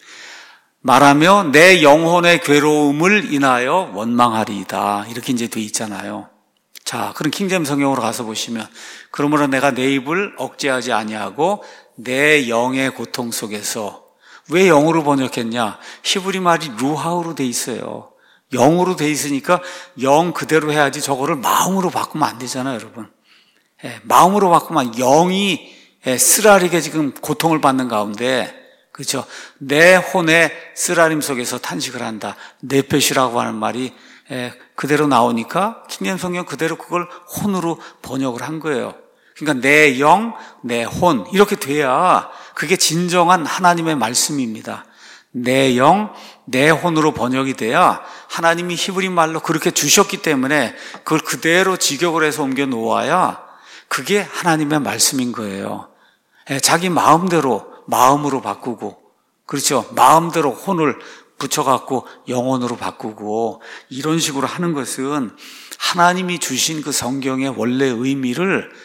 말하며 내 영혼의 괴로움을 인하여 원망하리이다. 이렇게 이제 돼 있잖아요. 자, 그럼 킹잼 성경으로 가서 보시면 그러므로 내가 내 입을 억제하지 아니하고 내 영의 고통 속에서, 왜 영어로 번역했냐? 히브리 말이 루하우로 돼 있어요. 영으로 돼 있으니까 영 그대로 해야지 저거를 마음으로 바꾸면 안 되잖아요, 여러분. 마음으로 바꾸면 영이 쓰라리게 지금 고통을 받는 가운데, 그렇죠? 내 혼의 쓰라림 속에서 탄식을 한다. 네페시라고 하는 말이 그대로 나오니까 킹잼 성경 그대로 그걸 혼으로 번역을 한 거예요. 그러니까 내 영, 내 혼 이렇게 돼야 그게 진정한 하나님의 말씀입니다. 내 영, 내 혼으로 번역이 돼야 하나님이 히브리 말로 그렇게 주셨기 때문에 그걸 그대로 직역을 해서 옮겨 놓아야 그게 하나님의 말씀인 거예요. 자기 마음으로 바꾸고, 그렇죠. 마음대로 혼을 붙여갖고 영혼으로 바꾸고 이런 식으로 하는 것은 하나님이 주신 그 성경의 원래 의미를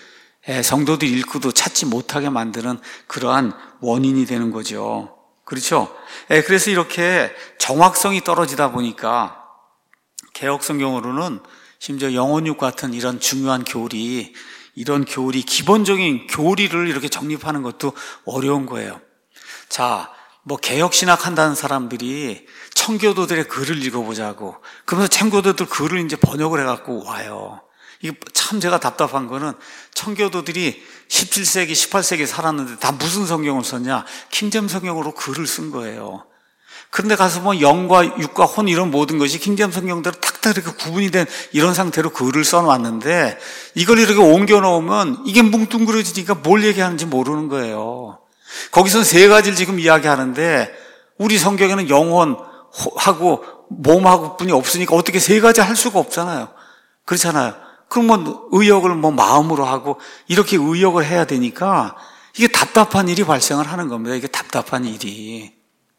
성도들이 읽고도 찾지 못하게 만드는 그러한 원인이 되는 거죠. 그렇죠? 그래서 이렇게 정확성이 떨어지다 보니까 개역 성경으로는 심지어 영혼육 같은 이런 중요한 교리, 이런 교리, 기본적인 교리를 이렇게 정립하는 것도 어려운 거예요. 자, 개역 신학 한다는 사람들이 청교도들의 글을 읽어보자고. 그러면서 청교도들 글을 이제 번역을 해갖고 와요. 이게 참 제가 답답한 거는 청교도들이 17세기, 18세기 살았는데 다 무슨 성경을 썼냐? 킹제임 성경으로 글을 쓴 거예요. 그런데 가서 영과 육과 혼 이런 모든 것이 킹제임 성경대로 탁탁 이렇게 구분이 된 이런 상태로 글을 써놨는데 이걸 이렇게 옮겨 놓으면 이게 뭉뚱그려지니까 뭘 얘기하는지 모르는 거예요. 거기서 세 가지를 지금 이야기하는데 우리 성경에는 영혼하고 몸하고 뿐이 없으니까 어떻게 세 가지 할 수가 없잖아요. 그렇잖아요. 그럼 의역을 마음으로 하고 이렇게 의역을 해야 되니까 이게 답답한 일이 발생을 하는 겁니다. 이게 답답한 일이.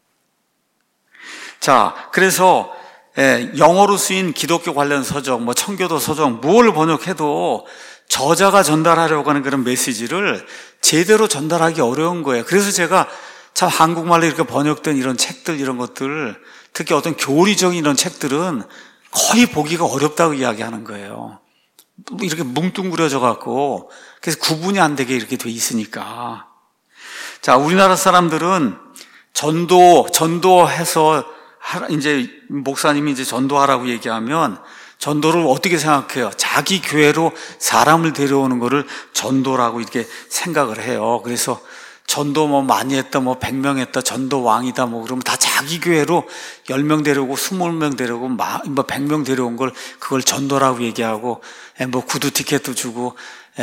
자, 그래서 영어로 쓰인 기독교 관련 서적, 청교도 서적, 뭘 번역해도 저자가 전달하려고 하는 그런 메시지를 제대로 전달하기 어려운 거예요. 그래서 제가 참 한국말로 이렇게 번역된 이런 책들, 이런 것들, 특히 어떤 교리적인 이런 책들은 거의 보기가 어렵다고 이야기하는 거예요. 이렇게 뭉뚱그려져 갖고, 그래서 구분이 안 되게 이렇게 돼 있으니까. 자, 우리나라 사람들은 전도해서 이제 목사님이 이제 전도하라고 얘기하면 전도를 어떻게 생각해요? 자기 교회로 사람을 데려오는 거를 전도라고 이렇게 생각을 해요. 그래서 전도 많이 했다, 100명 했다, 전도왕이다, 그러면 다 자기 교회로 10명 데려오고 20명 데려오고 100명 데려온 걸 그걸 전도라고 얘기하고, 구두 티켓도 주고,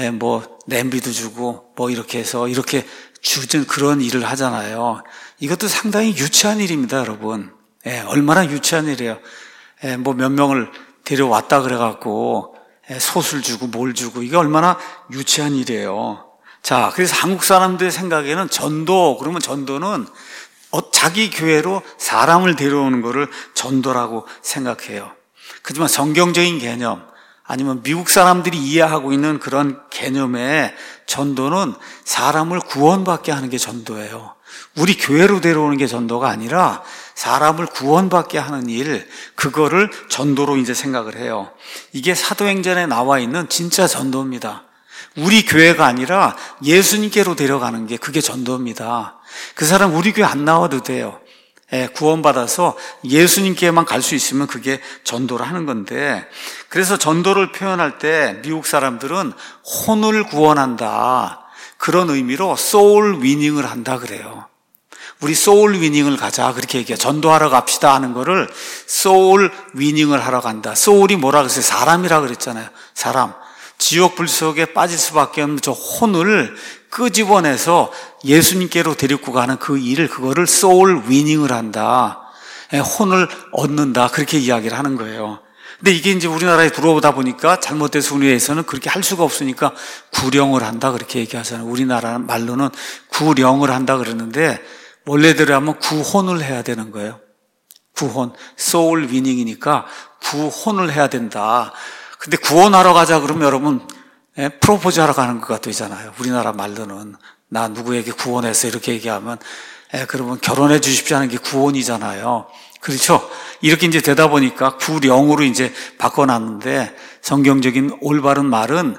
냄비도 주고, 이렇게 해서 이렇게 주진 그런 일을 하잖아요. 이것도 상당히 유치한 일입니다, 여러분. 얼마나 유치한 일이에요. 몇 명을 데려왔다 그래갖고, 솥을 주고 뭘 주고, 이게 얼마나 유치한 일이에요. 자, 그래서 한국 사람들의 생각에는 그러면 전도는 자기 교회로 사람을 데려오는 거를 전도라고 생각해요. 하지만 성경적인 개념, 아니면 미국 사람들이 이해하고 있는 그런 개념의 전도는 사람을 구원받게 하는 게 전도예요. 우리 교회로 데려오는 게 전도가 아니라 사람을 구원받게 하는 일, 그거를 전도로 이제 생각을 해요. 이게 사도행전에 나와 있는 진짜 전도입니다. 우리 교회가 아니라 예수님께로 데려가는 게 그게 전도입니다. 그 사람 우리 교회 안 나와도 돼요. 구원받아서 예수님께만 갈 수 있으면 그게 전도를 하는 건데, 그래서 전도를 표현할 때 미국 사람들은 혼을 구원한다, 그런 의미로 소울 위닝을 한다 그래요. 우리 소울 위닝을 가자 그렇게 얘기해요. 전도하러 갑시다 하는 거를 소울 위닝을 하러 간다. 소울이 뭐라 그랬어요? 사람이라 그랬잖아요. 사람. 지옥 불 속에 빠질 수밖에 없는 저 혼을 끄집어내서 예수님께로 데리고 가는 그 일을, 그거를 소울 위닝을 한다. 혼을 얻는다. 그렇게 이야기를 하는 거예요. 근데 이게 이제 우리나라에 들어오다 보니까 잘못된 순위에서는 그렇게 할 수가 없으니까 구령을 한다. 그렇게 얘기하잖아요. 우리나라 말로는 구령을 한다 그러는데 원래대로 하면 구혼을 해야 되는 거예요. 구혼. 소울 위닝이니까 구혼을 해야 된다. 근데 구원하러 가자 그러면 여러분, 프로포즈 하러 가는 것 같잖아요. 우리나라 말로는. 나 누구에게 구원했어 이렇게 얘기하면, 그러면 결혼해 주십시오 하는 게 구원이잖아요. 그렇죠? 이렇게 이제 되다 보니까 구령으로 이제 바꿔놨는데, 성경적인 올바른 말은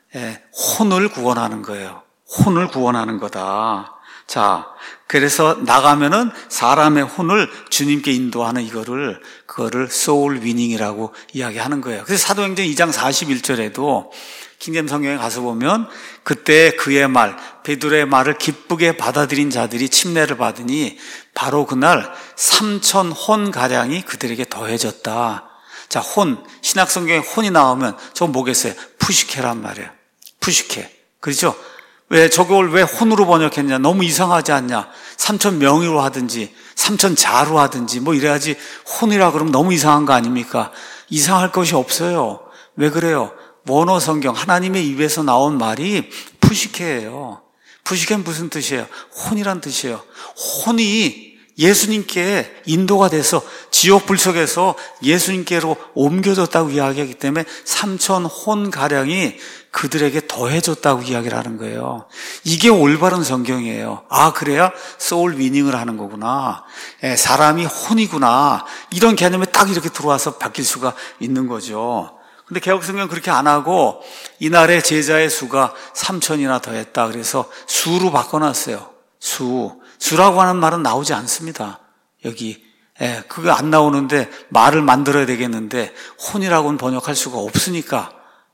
혼을 구원하는 거예요. 혼을 구원하는 거다. 자, 그래서 나가면은 사람의 혼을 주님께 인도하는 그거를 소울 위닝이라고 이야기하는 거예요. 그래서 사도행전 2장 41절에도 킹제임 성경에 가서 보면, 그때 그의 말, 베드로의 말을 기쁘게 받아들인 자들이 침례를 받으니 바로 그날 3,000혼 가량이 그들에게 더해졌다. 자, 혼, 신약 성경에 혼이 나오면 저건 뭐겠어요? 푸시케란 말이에요. 푸시케. 그렇죠? 저걸 왜 혼으로 번역했냐? 너무 이상하지 않냐? 3,000명의로 하든지 3,000자로 하든지 이래야지. 혼이라 그러면 너무 이상한 거 아닙니까? 이상할 것이 없어요. 왜 그래요? 원어 성경, 하나님의 입에서 나온 말이 푸시케예요. 푸시케는 무슨 뜻이에요? 혼이란 뜻이에요. 혼이 예수님께 인도가 돼서 지옥 불 속에서 예수님께로 옮겨졌다고 이야기하기 때문에 3천 혼가량이 그들에게 더해졌다고 이야기를 하는 거예요. 이게 올바른 성경이에요. 아, 그래야 소울 위닝을 하는 거구나. 사람이 혼이구나. 이런 개념에 딱 이렇게 들어와서 바뀔 수가 있는 거죠. 근데 개혁성경은 그렇게 안 하고 이날의 제자의 수가 3천이나 더했다. 그래서 수로 바꿔놨어요. 수라고 하는 말은 나오지 않습니다. 여기. 그게 안 나오는데 말을 만들어야 되겠는데 혼이라고는 번역할 수가 없으니까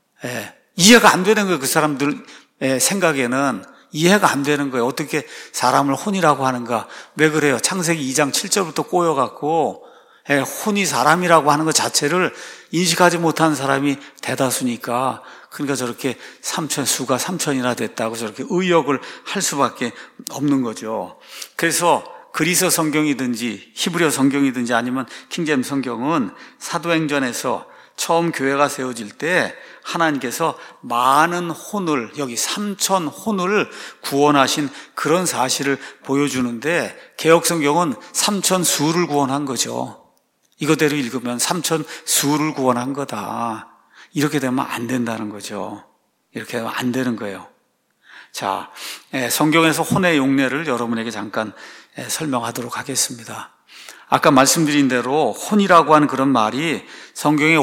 이해가 안 되는 거예요. 그 사람들 생각에는 이해가 안 되는 거예요. 어떻게 사람을 혼이라고 하는가. 왜 그래요? 창세기 2장 7절부터 꼬여갖고 혼이 사람이라고 하는 것 자체를 인식하지 못하는 사람이 대다수니까 그러니까 저렇게 수가 3천이나 됐다고 저렇게 의역을 할 수밖에 없는 거죠. 그래서 그리스 성경이든지 히브리어 성경이든지 아니면 킹제임스 성경은 사도행전에서 처음 교회가 세워질 때 하나님께서 많은 혼을 여기 3천 혼을 구원하신 그런 사실을 보여주는데 개역성경은 3천 수를 구원한 거죠. 이거대로 읽으면 3천 수를 구원한 거다. 이렇게 되면 안 된다는 거죠. 이렇게 되면 안 되는 거예요. 자, 성경에서 혼의 용례를 여러분에게 잠깐 설명하도록 하겠습니다. 아까 말씀드린 대로 혼이라고 하는 그런 말이 성경에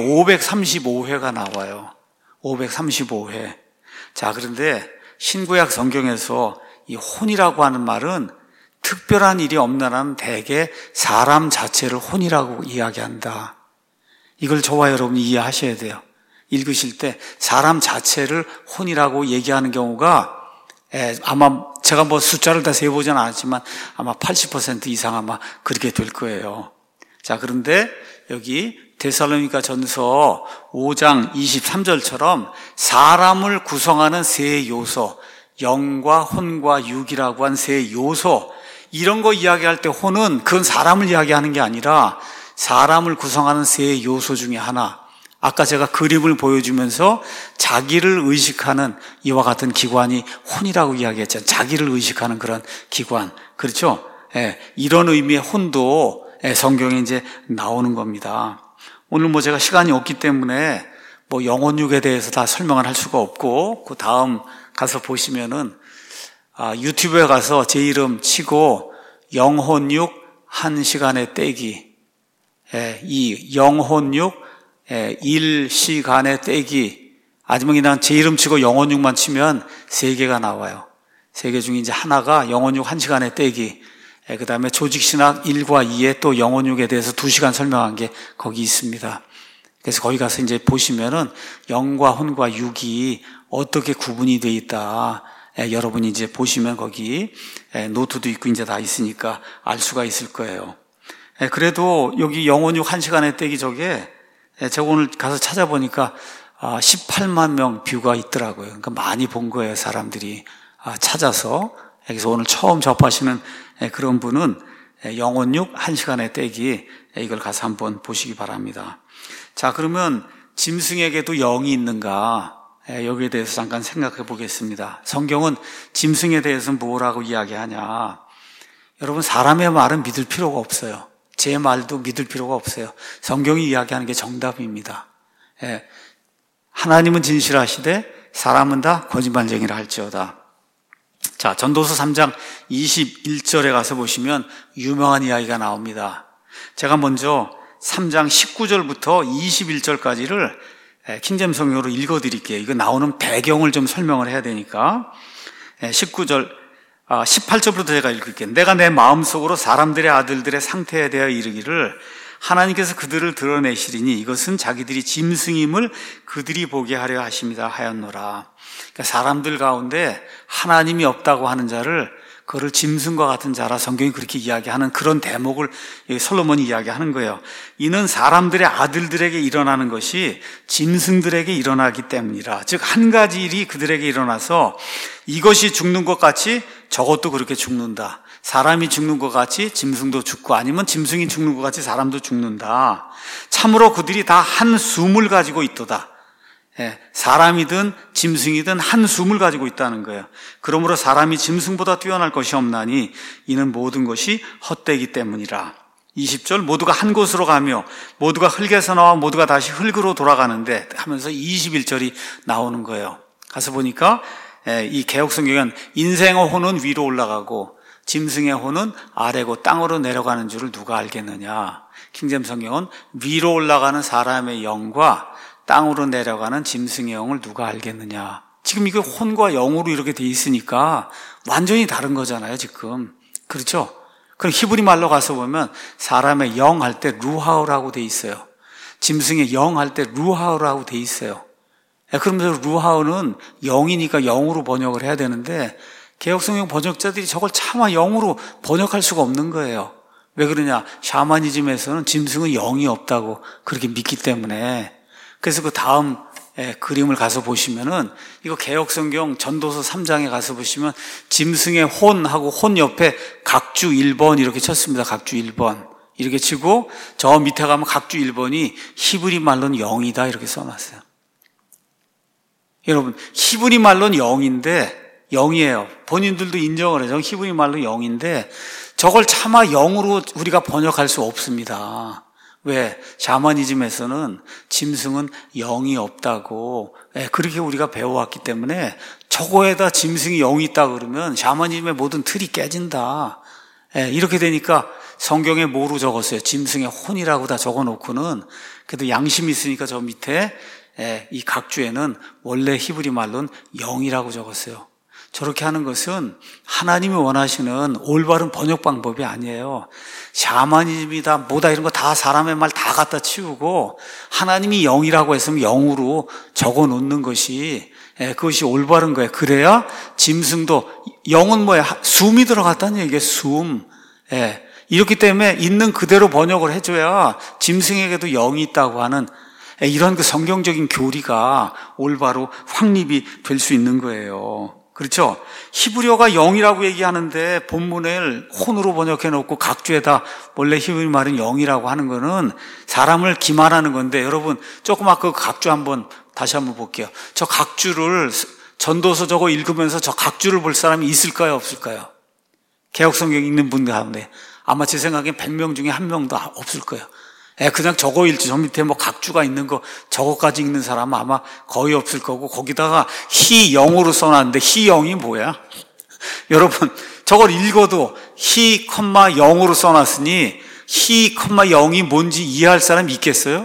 535회가 나와요. 535회. 자, 그런데 신구약 성경에서 이 혼이라고 하는 말은 특별한 일이 없는 한 대개 사람 자체를 혼이라고 이야기한다. 이걸 저와 여러분이 이해하셔야 돼요. 읽으실 때 사람 자체를 혼이라고 얘기하는 경우가 아마 제가 숫자를 다 세어보지는 않았지만 아마 80% 이상 아마 그렇게 될 거예요. 자, 그런데 여기 데살로니가 전서 5장 23절처럼 사람을 구성하는 세 요소, 영과 혼과 육이라고 한 세 요소, 이런 거 이야기할 때 혼은 그건 사람을 이야기하는 게 아니라 사람을 구성하는 세 요소 중에 하나. 아까 제가 그림을 보여주면서 자기를 의식하는 이와 같은 기관이 혼이라고 이야기했잖아요. 자기를 의식하는 그런 기관. 그렇죠? 이런 의미의 혼도 성경에 이제 나오는 겁니다. 오늘 제가 시간이 없기 때문에 영혼육에 대해서 다 설명을 할 수가 없고, 그 다음 가서 보시면은 유튜브에 가서 제 이름 치고 영혼육 1시간에 떼기, 이 영혼육 1시간에 떼기, 아니면 그냥 제 이름 치고 영혼육만 치면 3개가 나와요. 3개 중에 이제 하나가 영혼육 1시간에 떼기, 그 다음에 조직신학 1과 2에 또 영혼육에 대해서 2시간 설명한 게 거기 있습니다. 그래서 거기 가서 이제 보시면은 영과 혼과 육이 어떻게 구분이 되어 있다. 여러분이 이제 보시면 거기 노트도 있고 이제 다 있으니까 알 수가 있을 거예요. 그래도 여기 영혼육 1시간에 떼기 저게 제가 오늘 가서 찾아보니까 18만 명 뷰가 있더라고요. 그러니까 많이 본 거예요, 사람들이 찾아서. 그래서 오늘 처음 접하시는 그런 분은 영혼육 1시간에 떼기, 이걸 가서 한번 보시기 바랍니다. 자, 그러면 짐승에게도 영이 있는가? 여기에 대해서 잠깐 생각해 보겠습니다. 성경은 짐승에 대해서는 뭐라고 이야기하냐? 여러분, 사람의 말은 믿을 필요가 없어요. 제 말도 믿을 필요가 없어요. 성경이 이야기하는 게 정답입니다. 하나님은 진실하시되 사람은 다 거짓말쟁이라 할지어다. 자, 전도서 3장 21절에 가서 보시면 유명한 이야기가 나옵니다. 제가 먼저 3장 19절부터 21절까지를 킹제임스 성경으로 읽어드릴게요. 이거 나오는 배경을 좀 설명을 해야 되니까. 18절부터 제가 읽을게요. 내가 내 마음속으로 사람들의 아들들의 상태에 대하여 이르기를 하나님께서 그들을 드러내시리니 이것은 자기들이 짐승임을 그들이 보게 하려 하십니다 하였노라. 그러니까 사람들 가운데 하나님이 없다고 하는 자를 그거를 짐승과 같은 자라 성경이 그렇게 이야기하는 그런 대목을 솔로몬이 이야기하는 거예요. 이는 사람들의 아들들에게 일어나는 것이 짐승들에게 일어나기 때문이라. 즉 한 가지 일이 그들에게 일어나서 이것이 죽는 것 같이 저것도 그렇게 죽는다. 사람이 죽는 것 같이 짐승도 죽고 아니면 짐승이 죽는 것 같이 사람도 죽는다. 참으로 그들이 다 한 숨을 가지고 있도다. 사람이든 짐승이든 한 숨을 가지고 있다는 거예요. 그러므로 사람이 짐승보다 뛰어날 것이 없나니 이는 모든 것이 헛되기 때문이라. 20절 모두가 한 곳으로 가며 모두가 흙에서 나와 모두가 다시 흙으로 돌아가는데 하면서 21절이 나오는 거예요. 가서 보니까 이 개역성경은 인생의 혼은 위로 올라가고 짐승의 혼은 아래고 땅으로 내려가는 줄을 누가 알겠느냐. 킹제임 성경은 위로 올라가는 사람의 영과 땅으로 내려가는 짐승의 영을 누가 알겠느냐. 지금 이게 혼과 영으로 이렇게 돼 있으니까 완전히 다른 거잖아요, 지금. 그렇죠? 그럼 히브리 말로 가서 보면 사람의 영 할 때 루하우라고 돼 있어요. 짐승의 영 할 때 루하우라고 돼 있어요. 그러면서 루하우는 영이니까 영으로 번역을 해야 되는데 개역성경 번역자들이 저걸 차마 영으로 번역할 수가 없는 거예요. 왜 그러냐? 샤머니즘에서는 짐승은 영이 없다고 그렇게 믿기 때문에. 그래서 그 다음 그림을 가서 보시면은 이거 개역성경 전도서 3장에 가서 보시면 짐승의 혼하고 혼 옆에 각주 1번 이렇게 쳤습니다. 각주 1번 이렇게 치고 저 밑에 가면 각주 1번이 히브리 말로는 영이다 이렇게 써놨어요. 여러분 히브리 말로는 영이에요. 본인들도 인정을 해요. 히브리 말로 영인데 저걸 차마 영으로 우리가 번역할 수 없습니다. 왜? 샤머니즘에서는 짐승은 영이 없다고 그렇게 우리가 배워왔기 때문에 저거에다 짐승이 영이 있다 그러면 샤머니즘의 모든 틀이 깨진다. 이렇게 되니까 성경에 뭐로 적었어요? 짐승의 혼이라고 다 적어놓고는 그래도 양심이 있으니까 저 밑에 이 각주에는 원래 히브리 말로는 영이라고 적었어요. 저렇게 하는 것은 하나님이 원하시는 올바른 번역 방법이 아니에요. 샤머니즘이다 뭐다 이런 거 다 사람의 말 다 갖다 치우고 하나님이 영이라고 했으면 영으로 적어 놓는 것이 그것이 올바른 거예요. 그래야 짐승도 영은 뭐예요? 숨이 들어갔다는 얘기예요. 숨. 이렇기 때문에 있는 그대로 번역을 해줘야 짐승에게도 영이 있다고 하는 이런 그 성경적인 교리가 올바로 확립이 될 수 있는 거예요. 그렇죠? 히브리어가 영이라고 얘기하는데 본문을 혼으로 번역해 놓고 각주에다 원래 히브리 말은 영이라고 하는 거는 사람을 기만하는 건데 여러분 조금 아까 그 각주 다시 한번 볼게요. 저 각주를 전도서 저거 읽으면서 저 각주를 볼 사람이 있을까요? 없을까요? 개역성경 읽는 분들 가운데 아마 제 생각엔 100명 중에 1명도 없을 거예요. 그냥 저거 읽지, 저 밑에 뭐 각주가 있는 거, 저거까지 읽는 사람은 아마 거의 없을 거고, 거기다가 희영으로 써놨는데, 희영이 뭐야? 여러분, 저걸 읽어도 희, 0으로 써놨으니, 희, 0이 뭔지 이해할 사람이 있겠어요?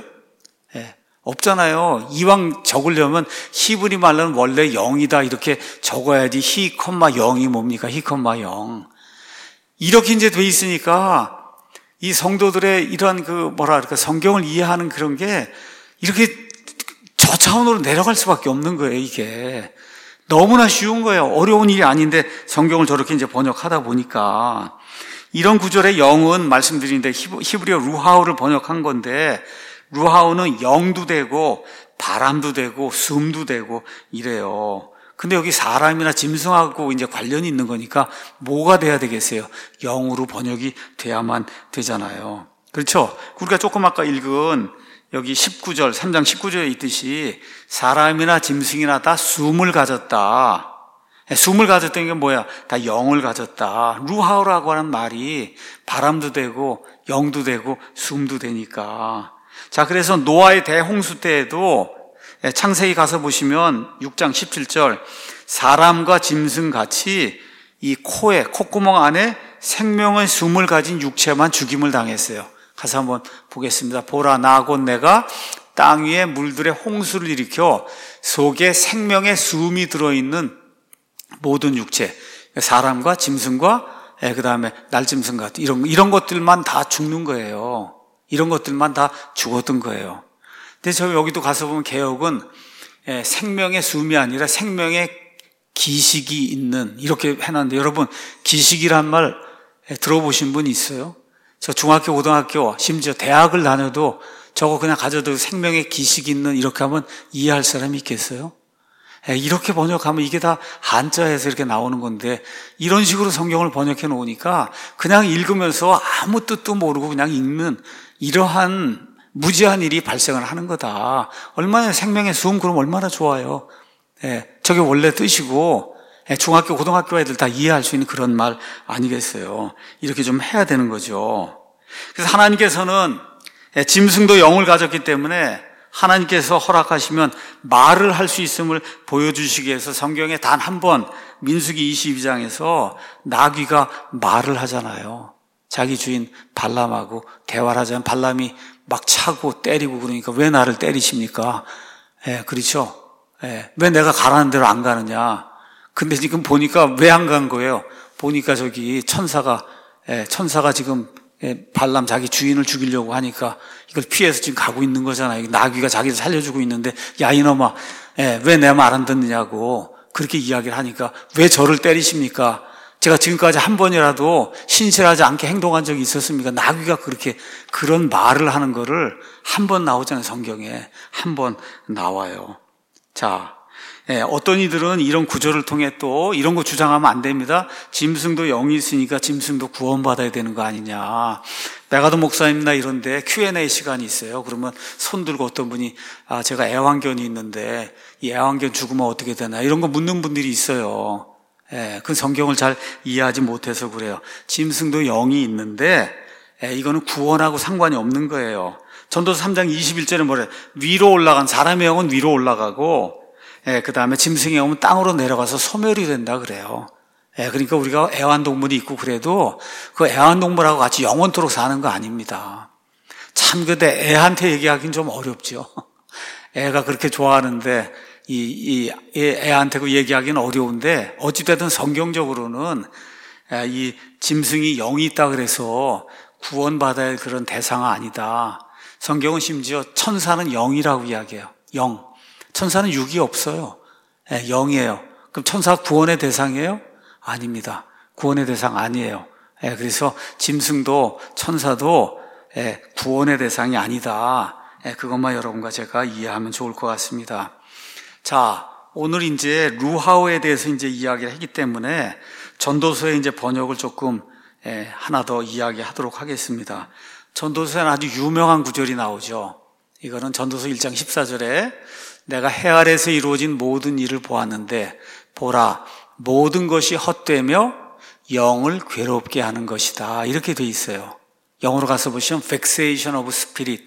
없잖아요. 이왕 적으려면 히브리 말로는 원래 0이다, 이렇게 적어야지, 희, 0이 뭡니까? 희, 0. 이렇게 이제 돼 있으니까, 이 성도들의 이러한 성경을 이해하는 그런 게 이렇게 저 차원으로 내려갈 수밖에 없는 거예요, 이게. 너무나 쉬운 거예요. 어려운 일이 아닌데 성경을 저렇게 이제 번역하다 보니까. 이런 구절의 영은 말씀드리는데 히브리어 루하우를 번역한 건데 루하우는 영도 되고 바람도 되고 숨도 되고 이래요. 근데 여기 사람이나 짐승하고 이제 관련이 있는 거니까 뭐가 돼야 되겠어요? 영으로 번역이 돼야만 되잖아요. 그렇죠? 우리가 조금 아까 읽은 여기 19절, 3장 19절에 있듯이 사람이나 짐승이나 다 숨을 가졌다. 숨을 가졌다는 게 뭐야? 다 영을 가졌다. 루하우라고 하는 말이 바람도 되고 영도 되고 숨도 되니까. 자, 그래서 노아의 대홍수 때에도 창세기 가서 보시면 6장 17절 사람과 짐승 같이 이 콧구멍 안에 생명의 숨을 가진 육체만 죽임을 당했어요. 가서 한번 보겠습니다. 보라 나 곧 내가 땅 위에 물들의 홍수를 일으켜 속에 생명의 숨이 들어있는 모든 육체 사람과 짐승과 그 다음에 날짐승 같은 이런 것들만 다 죽는 거예요. 이런 것들만 다 죽었던 거예요. 근데 저 여기도 가서 보면 개역은 생명의 숨이 아니라 생명의 기식이 있는 이렇게 해놨는데 여러분 기식이란 말 들어보신 분 있어요? 저 중학교, 고등학교 심지어 대학을 다녀도 저거 그냥 가져도 생명의 기식이 있는 이렇게 하면 이해할 사람이 있겠어요? 이렇게 번역하면 이게 다 한자에서 이렇게 나오는 건데 이런 식으로 성경을 번역해 놓으니까 그냥 읽으면서 아무 뜻도 모르고 그냥 읽는 이러한 무지한 일이 발생을 하는 거다. 얼마나 생명의 숨, 그럼 얼마나 좋아요. 저게 원래 뜻이고 중학교, 고등학교 애들 다 이해할 수 있는 그런 말 아니겠어요. 이렇게 좀 해야 되는 거죠. 그래서 하나님께서는 짐승도 영을 가졌기 때문에 하나님께서 허락하시면 말을 할 수 있음을 보여주시기 위해서 성경에 단 한 번 민수기 22장에서 나귀가 말을 하잖아요. 자기 주인 발람하고 대화를 하자면 발람이 막 차고 때리고 그러니까 왜 나를 때리십니까? 그렇죠. 왜 내가 가라는 대로 안 가느냐. 근데 지금 보니까 왜 안 간 거예요? 보니까 저기 천사가 지금 발람 자기 주인을 죽이려고 하니까 이걸 피해서 지금 가고 있는 거잖아요. 나귀가 자기를 살려주고 있는데 야 이놈아 왜 내 말 안 듣느냐고 그렇게 이야기를 하니까 왜 저를 때리십니까? 제가 지금까지 한 번이라도 신실하지 않게 행동한 적이 있었습니까? 나귀가 그렇게 그런 말을 하는 거를 한 번 나오잖아요. 성경에 한 번 나와요. 자, 어떤 이들은 이런 구절을 통해 또 이런 거 주장하면 안 됩니다. 짐승도 영이 있으니까 짐승도 구원받아야 되는 거 아니냐. 메가더 목사님이나 이런데 Q&A 시간이 있어요. 그러면 손 들고 어떤 분이 제가 애완견이 있는데 이 애완견 죽으면 어떻게 되나 이런 거 묻는 분들이 있어요. 그 성경을 잘 이해하지 못해서 그래요. 짐승도 영이 있는데 이거는 구원하고 상관이 없는 거예요. 전도서 3장 21절에 뭐래? 위로 올라간 사람의 영은 위로 올라가고 그 다음에 짐승의 영은 땅으로 내려가서 소멸이 된다 그래요. 그러니까 우리가 애완동물이 있고 그래도 그 애완동물하고 같이 영원토록 사는 거 아닙니다. 참 근데 애한테 얘기하기는 좀 어렵죠. 애가 그렇게 좋아하는데 이 애한테 그 얘기하기는 어려운데 어찌됐든 성경적으로는 이 짐승이 영이 있다 그래서 구원받아야 할 그런 대상은 아니다. 성경은 심지어 천사는 영이라고 이야기해요. 영. 천사는 육이 없어요. 영이에요. 그럼 천사 구원의 대상이에요? 아닙니다. 구원의 대상 아니에요. 그래서 짐승도 천사도 구원의 대상이 아니다. 그것만 여러분과 제가 이해하면 좋을 것 같습니다. 자, 오늘 이제 루하오에 대해서 이제 이야기를 했기 때문에 전도서의 이제 번역을 조금 하나 더 이야기하도록 하겠습니다. 전도서에는 아주 유명한 구절이 나오죠. 이거는 전도서 1장 14절에 내가 해 아래에서 이루어진 모든 일을 보았는데 보라 모든 것이 헛되며 영을 괴롭게 하는 것이다. 이렇게 돼 있어요. 영어로 가서 보시면 vexation of spirit.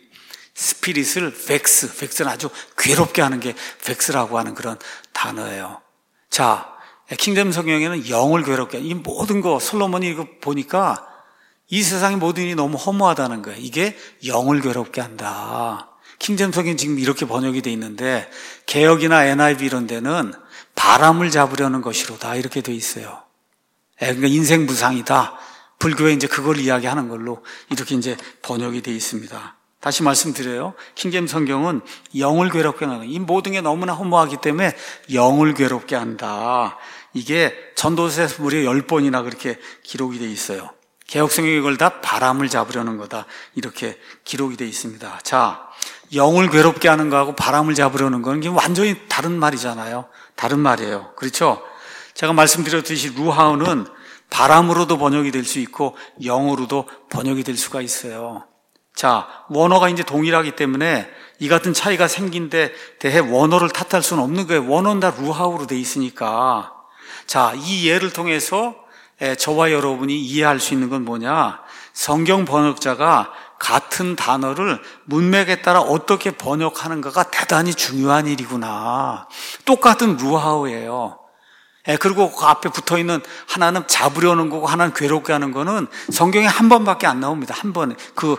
스피릿을 vex는 아주 괴롭게 하는 게 vex라고 하는 그런 단어예요. 자, 킹제임 성경에는 영을 괴롭게 이 모든 거 솔로몬이 이거 보니까 이 세상의 모든 일이 너무 허무하다는 거예요. 이게 영을 괴롭게 한다. 킹제임 성경은 지금 이렇게 번역이 돼 있는데 개역이나 NIV 이런 데는 바람을 잡으려는 것이로다 이렇게 돼 있어요. 그러니까 인생 무상이다. 불교에 이제 그걸 이야기하는 걸로 이렇게 이제 번역이 돼 있습니다. 다시 말씀드려요. 킹제임 성경은 영을 괴롭게 하는 이 모든 게 너무나 허무하기 때문에 영을 괴롭게 한다. 이게 전도서에서 무려 10번이나 그렇게 기록이 돼 있어요. 개역성경이 이걸 다 바람을 잡으려는 거다 이렇게 기록이 돼 있습니다. 자, 영을 괴롭게 하는 거하고 바람을 잡으려는 거는 이게 완전히 다른 말이잖아요. 다른 말이에요. 그렇죠? 제가 말씀드렸듯이 루하우는 바람으로도 번역이 될 수 있고 영어로도 번역이 될 수가 있어요. 자, 원어가 이제 동일하기 때문에 이 같은 차이가 생긴 데 대해 원어를 탓할 수는 없는 거예요. 원어는 다 루하우로 돼 있으니까. 자, 이 예를 통해서 저와 여러분이 이해할 수 있는 건 뭐냐? 성경 번역자가 같은 단어를 문맥에 따라 어떻게 번역하는가가 대단히 중요한 일이구나. 똑같은 루하우예요. 그리고 그 앞에 붙어있는 하나는 잡으려는 거고 하나는 괴롭게 하는 거는 성경에 한 번밖에 안 나옵니다. 한 번.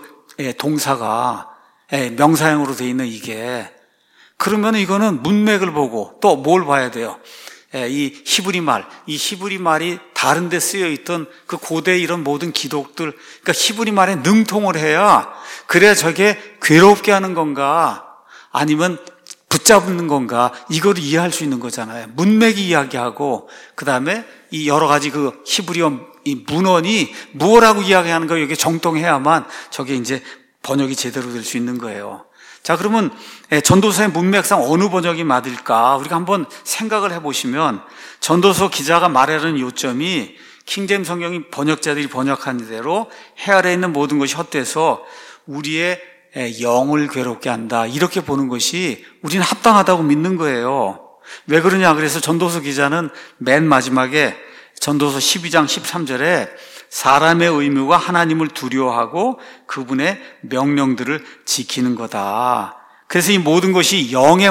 동사가 명사형으로 돼 있는 이게. 그러면 이거는 문맥을 보고 또 뭘 봐야 돼요? 이 히브리 말이 다른 데 쓰여 있던 그 고대 이런 모든 기독들, 그러니까 히브리 말에 능통을 해야 그래야 저게 괴롭게 하는 건가 아니면 붙잡는 건가 이걸 이해할 수 있는 거잖아요. 문맥이 이야기하고 그 다음에 이 여러 가지 그 히브리어 이 문헌이 무엇라고 이야기하는 거 여기에 정통해야만 저게 이제 번역이 제대로 될 수 있는 거예요. 자, 그러면 전도서의 문맥상 어느 번역이 맞을까? 우리가 한번 생각을 해보시면 전도서 기자가 말하는 요점이 킹제임 성경이 번역자들이 번역한 대로 해 아래에 있는 모든 것이 헛돼서 우리의 영을 괴롭게 한다. 이렇게 보는 것이 우리는 합당하다고 믿는 거예요. 왜 그러냐? 그래서 전도서 기자는 맨 마지막에 전도서 12장 13절에 사람의 의무가 하나님을 두려워하고 그분의 명령들을 지키는 거다. 그래서 이 모든 것이 영의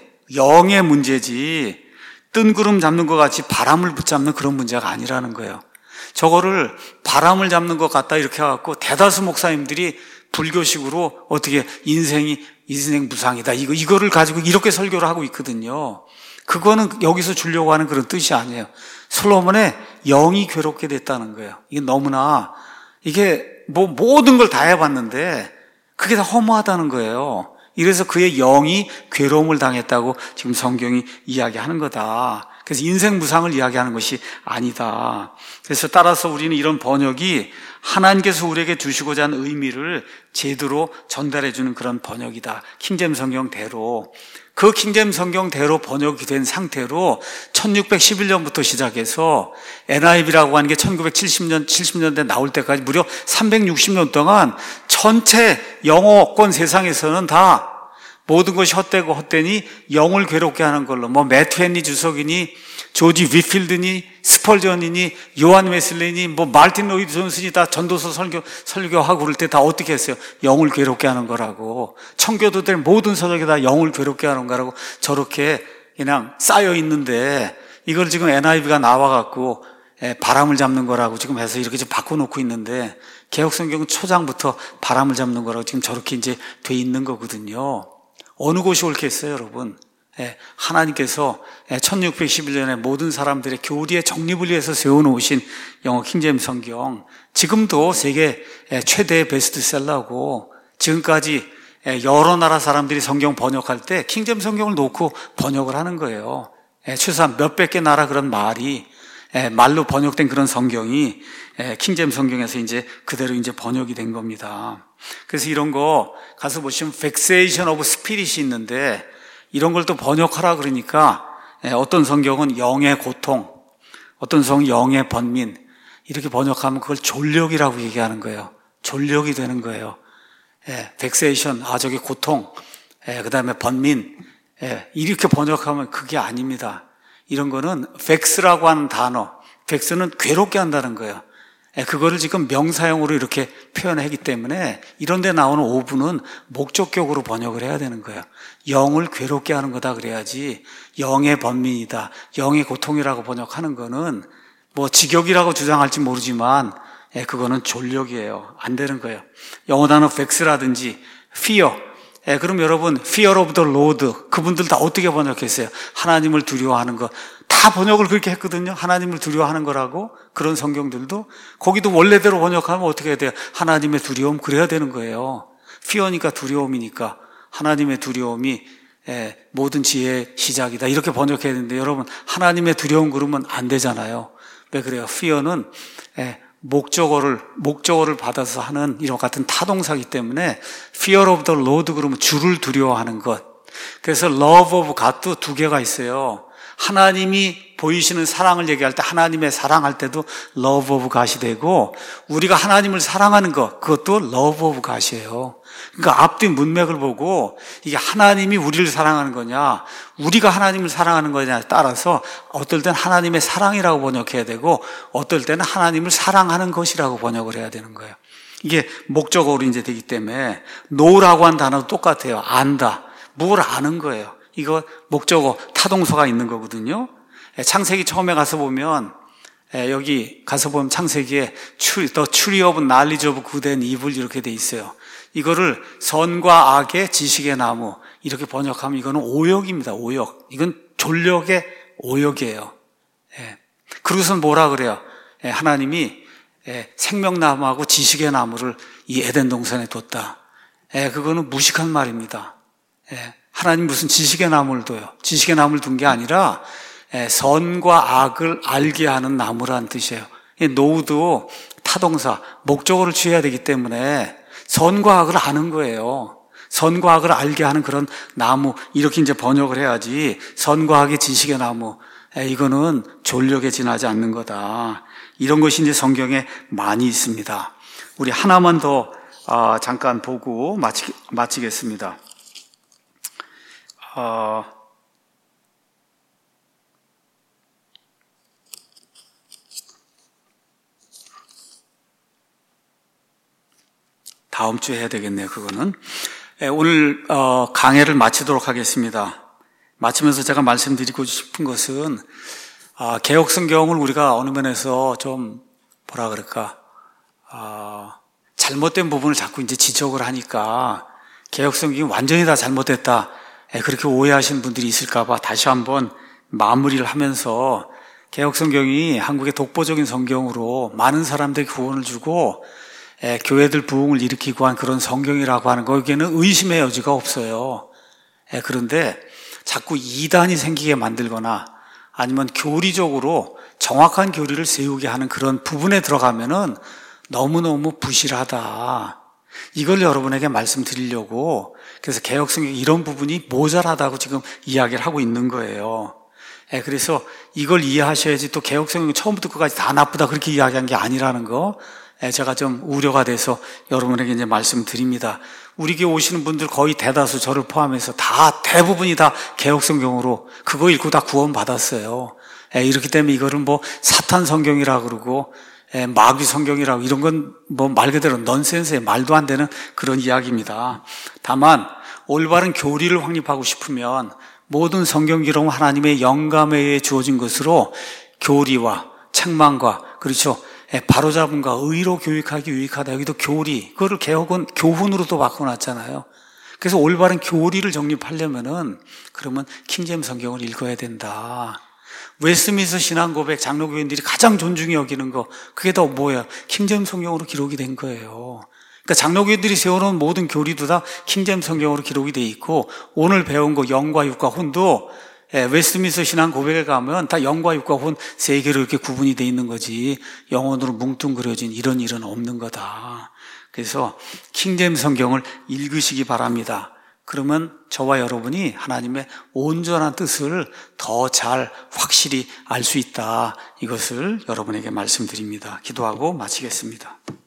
문제지 뜬구름 잡는 것 같이 바람을 붙잡는 그런 문제가 아니라는 거예요. 저거를 바람을 잡는 것 같다 이렇게 해갖고 대다수 목사님들이 불교식으로 어떻게 인생 무상이다 이거를 가지고 이렇게 설교를 하고 있거든요. 그거는 여기서 주려고 하는 그런 뜻이 아니에요. 솔로몬의 영이 괴롭게 됐다는 거예요. 이게 너무나 이게 모든 걸 다 해봤는데 그게 다 허무하다는 거예요. 이래서 그의 영이 괴로움을 당했다고 지금 성경이 이야기하는 거다. 그래서 인생 무상을 이야기하는 것이 아니다. 그래서 따라서 우리는 이런 번역이 하나님께서 우리에게 주시고자 하는 의미를 제대로 전달해 주는 그런 번역이다. 킹제임스 성경대로. 그 킹제임스 성경대로 번역이 된 상태로 1611년부터 시작해서 NIV라고 하는 게 70년대 나올 때까지 무려 360년 동안 전체 영어권 세상에서는 다 모든 것이 헛되고 헛되니 영을 괴롭게 하는 걸로 매튜 헨리 주석이니 조지 위필드니 스펄전이니 요한 웨슬리니 말틴 로이드 존슨이 다 전도서 설교하고 그럴 때 다 어떻게 했어요? 영을 괴롭게 하는 거라고. 청교도들 모든 서적이 다 영을 괴롭게 하는 거라고 저렇게 그냥 쌓여 있는데 이걸 지금 NIV가 나와갖고 바람을 잡는 거라고 지금 해서 이렇게 좀 바꿔놓고 있는데 개혁성경은 초장부터 바람을 잡는 거라고 지금 저렇게 이제 돼 있는 거거든요. 어느 곳이 옳겠어요, 여러분? 하나님께서 1611년에 모든 사람들의 교리의 정립을 위해서 세워놓으신 영어 킹제임스 성경, 지금도 세계 최대의 베스트셀러고 지금까지 여러 나라 사람들이 성경 번역할 때 킹제임스 성경을 놓고 번역을 하는 거예요. 최소한 몇백 개 나라 그런 말로 번역된 그런 성경이 킹제임스 성경에서 이제 그대로 이제 번역이 된 겁니다. 그래서 이런 거 가서 보시면 vexation of spirit이 있는데 이런 걸 또 번역하라 그러니까 어떤 성경은 영의 고통, 어떤 성경은 영의 번민 이렇게 번역하면 그걸 졸력이라고 얘기하는 거예요. 졸력이 되는 거예요. vexation, 저게 고통, 그 다음에 번민 이렇게 번역하면 그게 아닙니다. 이런 거는 vex라고 하는 단어, vex는 괴롭게 한다는 거예요. 그거를 지금 명사형으로 이렇게 표현하기 때문에 이런 데 나오는 오브는 목적격으로 번역을 해야 되는 거예요. 영을 괴롭게 하는 거다 그래야지 영의 번민이다, 영의 고통이라고 번역하는 거는 직역이라고 주장할지 모르지만 그거는 졸력이에요. 안 되는 거예요. 영어 단어 vex라든지 fear, 그럼 여러분 fear of the Lord 그분들 다 어떻게 번역했어요? 하나님을 두려워하는 거 다 번역을 그렇게 했거든요. 하나님을 두려워하는 거라고. 그런 성경들도 거기도 원래대로 번역하면 어떻게 해야 돼요? 하나님의 두려움 그래야 되는 거예요. fear니까 두려움이니까 하나님의 두려움이 모든 지혜의 시작이다 이렇게 번역해야 되는데 여러분 하나님의 두려움 그러면 안 되잖아요. 왜 그래요? fear는 목적어를 받아서 하는 이런 같은 타동사이기 때문에 fear of the Lord 그러면 주를 두려워하는 것. 그래서 love of God도 두 개가 있어요. 하나님이 보이시는 사랑을 얘기할 때 하나님의 사랑할 때도 love of God이 되고 우리가 하나님을 사랑하는 것 그것도 love of God이에요. 그러니까 앞뒤 문맥을 보고 이게 하나님이 우리를 사랑하는 거냐 우리가 하나님을 사랑하는 거냐에 따라서 어떨 땐 하나님의 사랑이라고 번역해야 되고 어떨 때는 하나님을 사랑하는 것이라고 번역을 해야 되는 거예요. 이게 목적어로 이제 되기 때문에 know라고 한 단어도 똑같아요. 안다. 뭘 아는 거예요. 이거 목적어 타동사가 있는 거거든요. 창세기 처음에 가서 보면 여기 가서 보면 창세기에 The tree of knowledge of good and evil 이렇게 돼 있어요. 이거를 선과 악의 지식의 나무 이렇게 번역하면 이거는 오역입니다. 오역. 이건 졸력의 오역이에요. 그러고선 뭐라 그래요? 하나님이 생명나무하고 지식의 나무를 이 에덴 동산에 뒀다. 그거는 무식한 말입니다. 하나님 무슨 지식의 나무를 둬요? 지식의 나무를 둔 게 아니라 선과 악을 알게 하는 나무라는 뜻이에요. 노우도 타동사, 목적어를 취해야 되기 때문에 선과 악을 아는 거예요. 선과 악을 알게 하는 그런 나무 이렇게 이제 번역을 해야지 선과 악의 지식의 나무 이거는 졸력에 지나지 않는 거다. 이런 것이 이제 성경에 많이 있습니다. 우리 하나만 더 잠깐 보고 마치겠습니다. 다음 주에 해야 되겠네요, 그거는. 오늘 강해를 마치도록 하겠습니다. 마치면서 제가 말씀드리고 싶은 것은 개역 성경을 우리가 어느 면에서 좀 잘못된 부분을 자꾸 이제 지적을 하니까 개역 성경이 완전히 다 잘못됐다, 그렇게 오해하시는 분들이 있을까봐 다시 한번 마무리를 하면서 개역 성경이 한국의 독보적인 성경으로 많은 사람들에게 구원을 주고 교회들 부흥을 일으키고 한 그런 성경이라고 하는 거기에는 의심의 여지가 없어요. 그런데 자꾸 이단이 생기게 만들거나 아니면 교리적으로 정확한 교리를 세우게 하는 그런 부분에 들어가면은 너무너무 부실하다. 이걸 여러분에게 말씀드리려고, 그래서 개역성경 이런 부분이 모자라다고 지금 이야기를 하고 있는 거예요. 그래서 이걸 이해하셔야지 또 개역성경 처음부터 끝까지 다 나쁘다 그렇게 이야기한 게 아니라는 거, 제가 좀 우려가 돼서 여러분에게 이제 말씀드립니다. 우리 교회 오시는 분들 거의 대다수 저를 포함해서 대부분이 다 개역성경으로 그거 읽고 다 구원 받았어요. 이렇기 때문에 이거를 뭐 사탄 성경이라 그러고 마귀 성경이라고 이런 건 뭐 말 그대로 넌센스에 말도 안 되는 그런 이야기입니다. 다만 올바른 교리를 확립하고 싶으면 모든 성경 기록은 하나님의 영감에 의해 주어진 것으로 교리와 책망과, 그렇죠, 바로잡음과 의로 교육하기 유익하다. 여기도 교리, 그거를 개혁은 교훈으로도 바꿔놨잖아요. 그래서 올바른 교리를 정립하려면은 그러면 킹제임스 성경을 읽어야 된다. 웨스트민스터 신앙고백 장로교인들이 가장 존중히 여기는 거, 그게 더 뭐예요? 킹제임스 성경으로 기록이 된 거예요. 그러니까 장로교인들이 세워놓은 모든 교리도 다 킹제임스 성경으로 기록이 돼 있고, 오늘 배운 거 영과 육과 혼도 웨스트민스터 신앙고백에 가면 다 영과 육과 혼 세 개로 이렇게 구분이 돼 있는 거지, 영혼으로 뭉뚱그려진 이런 일은 없는 거다. 그래서 킹제임스 성경을 읽으시기 바랍니다. 그러면 저와 여러분이 하나님의 온전한 뜻을 더 잘 확실히 알 수 있다. 이것을 여러분에게 말씀드립니다. 기도하고 마치겠습니다.